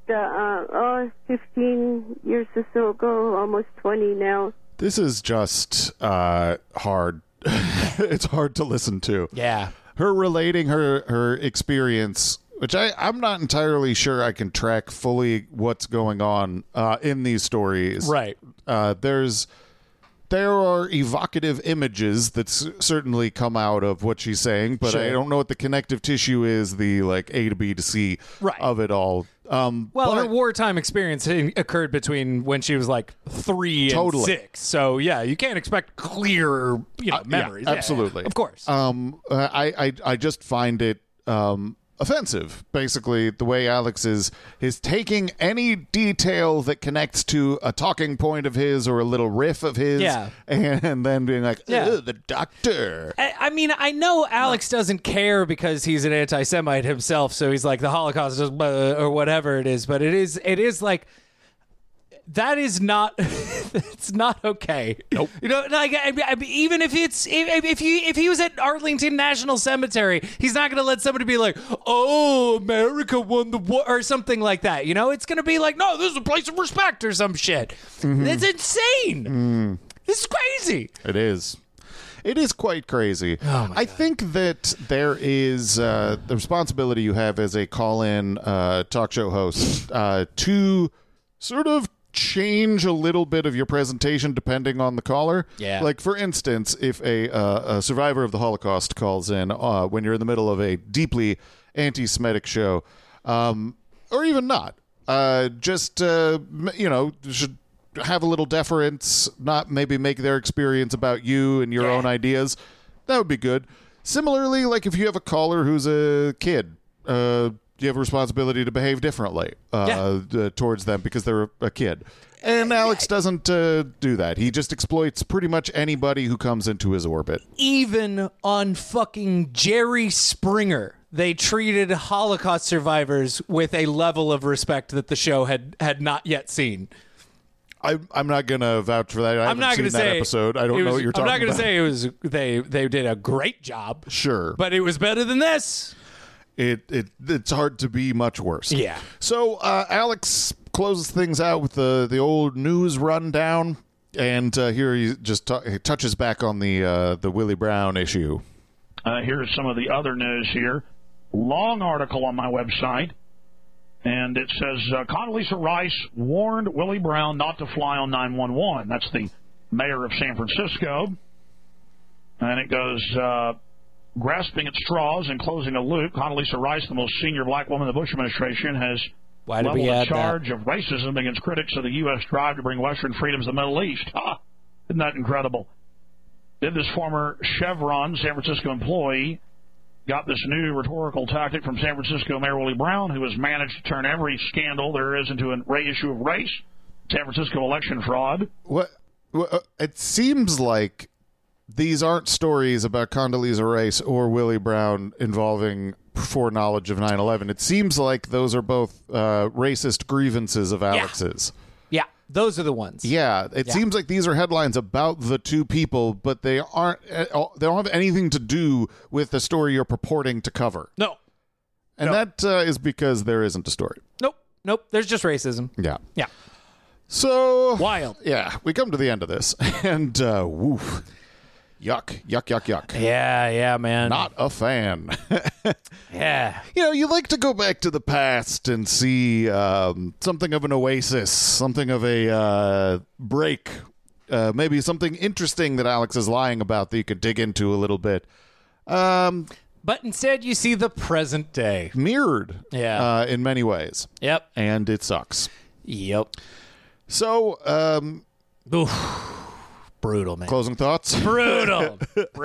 15 years or so ago, almost 20 now. This is just hard. It's hard to listen to. Yeah. Her relating her experience, which I'm not entirely sure I can track fully what's going on in these stories. Right. There are evocative images that certainly come out of what she's saying, but Sure. I don't know what the connective tissue is, the like A to B to C of it all. Her wartime experience occurred between when she was like 3 and 6. So yeah, you can't expect clear, memories. Yeah, absolutely, of course. I just find it offensive, basically, the way Alex is taking any detail that connects to a talking point of his or a little riff of his, and then being like, the doctor. I mean, I know Alex doesn't care because he's an anti-Semite himself, so he's like, the Holocaust is or whatever it is, but it is like, that is not, it's not okay. Nope. Like, I mean, even if he was at Arlington National Cemetery, he's not going to let somebody be like, oh, America won the war, or something like that. It's going to be like, no, this is a place of respect or some shit. Mm-hmm. It's insane. This is crazy. It is. It is quite crazy. Oh my I think that there is the responsibility you have as a call-in talk show host to sort of change a little bit of your presentation depending on the caller. Yeah. Like, for instance, if a survivor of the Holocaust calls in when you're in the middle of a deeply anti-Semitic show, or even not, should have a little deference, not maybe make their experience about you and your own ideas. That would be good. Similarly, like if you have a caller who's a kid, you have a responsibility to behave differently towards them because they're a kid. And Alex doesn't do that. He just exploits pretty much anybody who comes into his orbit. Even on fucking Jerry Springer, they treated Holocaust survivors with a level of respect that the show had not yet seen. I'm not going to vouch for that. I'm not going to say that episode. I don't know what you're talking about. I'm not going to say it was they did a great job. Sure. But it was better than this. it's hard to be much worse. Yeah. So Alex closes things out with the old news rundown, and here he just he touches back on the Willie Brown issue. Here's some of the other news here. Long article on my website, and it says Condoleezza Rice warned Willie Brown not to fly on 911. That's the mayor of San Francisco. And it goes, grasping at straws and closing a loop, Condoleezza Rice, the most senior black woman in the Bush administration, has leveled a charge of racism against critics of the U.S. drive to bring Western freedoms to the Middle East. Isn't that incredible? Did this former Chevron San Francisco employee got this new rhetorical tactic from San Francisco Mayor Willie Brown, who has managed to turn every scandal there is into an issue of race, San Francisco election fraud. What it seems like these aren't stories about Condoleezza Rice or Willie Brown involving foreknowledge of 9/11. It seems like those are both racist grievances of Alex's. Yeah, those are the ones. Yeah, it seems like these are headlines about the two people, but they aren't. They don't have anything to do with the story you're purporting to cover. No, and that is because there isn't a story. Nope. There's just racism. Yeah. So wild. Yeah, we come to the end of this, and woof. Yuck. Yeah, man. Not a fan. Yeah. You like to go back to the past and see something of an oasis, something of a break, maybe something interesting that Alex is lying about that you could dig into a little bit. But instead, you see the present day. Mirrored in many ways. Yep. And it sucks. Yep. So, brutal, man. Closing thoughts? Brutal.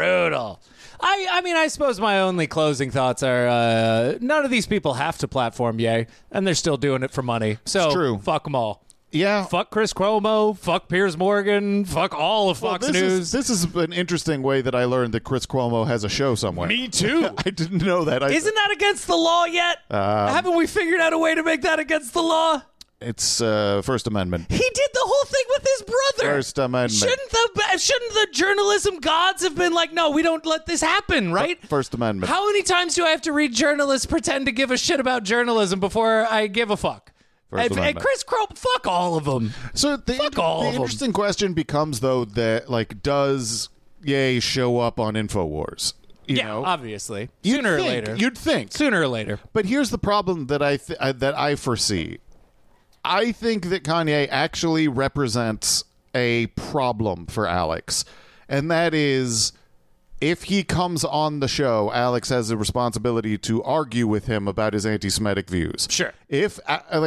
I mean, I suppose my only closing thoughts are none of these people have to platform Ye, and they're still doing it for money. So it's true. Fuck them all. Yeah. Fuck Chris Cuomo. Fuck Piers Morgan. Fuck all of Fox News. This is an interesting way that I learned that Chris Cuomo has a show somewhere. Me too. I didn't know that. Isn't that against the law yet? Haven't we figured out a way to make that against the law? It's First Amendment. He did the whole thing with his brother. First Amendment. Shouldn't the journalism gods have been like, no, we don't let this happen, right? First Amendment. How many times do I have to read journalists pretend to give a shit about journalism before I give a fuck? And Chris Crow, fuck all of them. So the interesting question becomes, though, that does Ye show up on InfoWars? You know? Obviously. Sooner or later. You'd think. Sooner or later. But here's the problem that I foresee. I think that Kanye actually represents a problem for Alex, and that is if he comes on the show, Alex has a responsibility to argue with him about his anti-Semitic views. Sure. If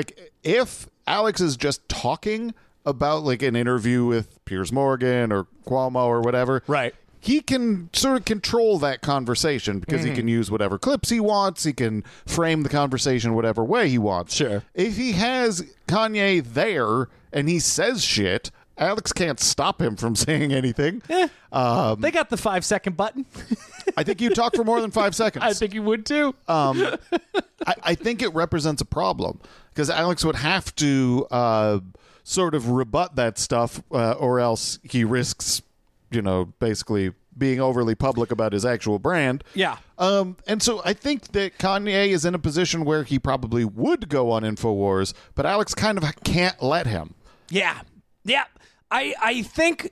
Alex is just talking about an interview with Piers Morgan or Cuomo or whatever, right? He can sort of control that conversation because he can use whatever clips he wants. He can frame the conversation whatever way he wants. Sure. If he has Kanye there and he says shit, Alex can't stop him from saying anything. They got the 5-second button. I think you talk for more than 5 seconds. I think you would too. I think it represents a problem because Alex would have to sort of rebut that stuff or else he risks basically being overly public about his actual brand. Yeah. And so I think that Kanye is in a position where he probably would go on InfoWars, but Alex kind of can't let him. Yeah. I think,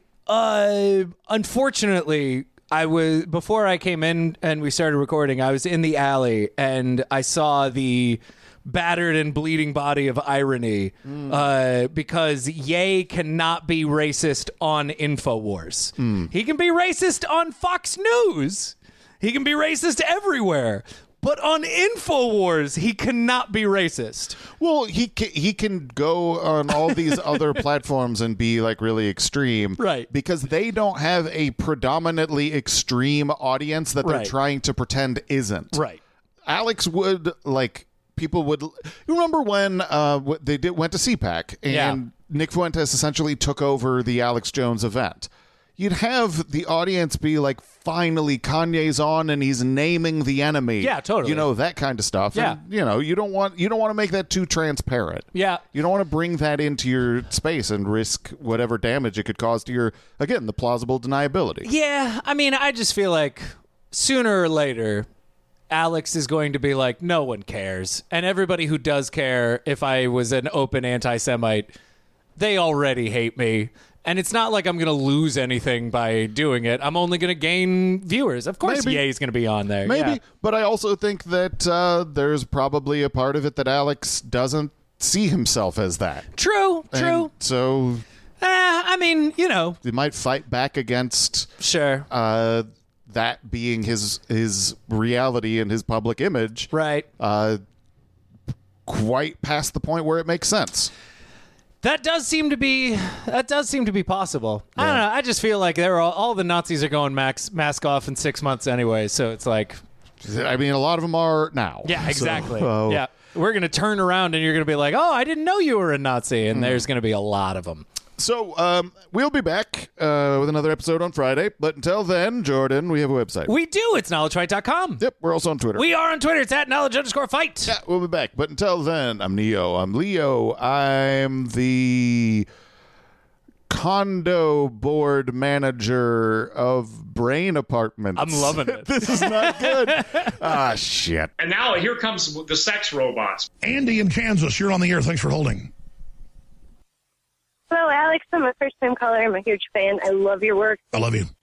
unfortunately, before I came in and we started recording, I was in the alley and I saw the battered and bleeding body of irony because Ye cannot be racist on InfoWars. He can be racist on Fox News. He can be racist everywhere. But on InfoWars, he cannot be racist. Well, he can go on all these other platforms and be really extreme. Right. Because they don't have a predominantly extreme audience that they're trying to pretend isn't. Right. Alex would people would. You remember when they went to CPAC and Nick Fuentes essentially took over the Alex Jones event? You'd have the audience be like, finally, Kanye's on and he's naming the enemy. Yeah, totally. That kind of stuff. Yeah. And, you don't want to make that too transparent. Yeah. You don't want to bring that into your space and risk whatever damage it could cause to the plausible deniability. Yeah. I mean, I just feel like sooner or later, Alex is going to be like, no one cares. And everybody who does care, if I was an open anti-Semite, they already hate me. And it's not like I'm going to lose anything by doing it. I'm only going to gain viewers. Of course, Ye's going to be on there. Maybe. Yeah. But I also think that there's probably a part of it that Alex doesn't see himself as that. True. And so... I mean, you know. He might fight back against... Sure. That being his reality and his public image, right? Quite past the point where it makes sense. That does seem to be possible. Yeah. I don't know. I just feel like all the Nazis are going mask off in 6 months anyway. So it's like, I mean, a lot of them are now. Yeah, exactly. So, yeah, we're gonna turn around and you're gonna be like, oh, I didn't know you were a Nazi, and there's gonna be a lot of them. So we'll be back with another episode on Friday. But until then, Jordan, we have a website. We do. It's knowledgefight.com. Yep, we're also on Twitter. We are on Twitter. It's at knowledge_fight. Yeah, we'll be back. But until then, I'm Neo. I'm Leo. I'm the condo board manager of Brain Apartments. I'm loving it. This is not good. Ah, shit. And now here comes the sex robots. Andy in Kansas, you're on the air. Thanks for holding. Hello, Alex. I'm a first-time caller. I'm a huge fan. I love your work. I love you.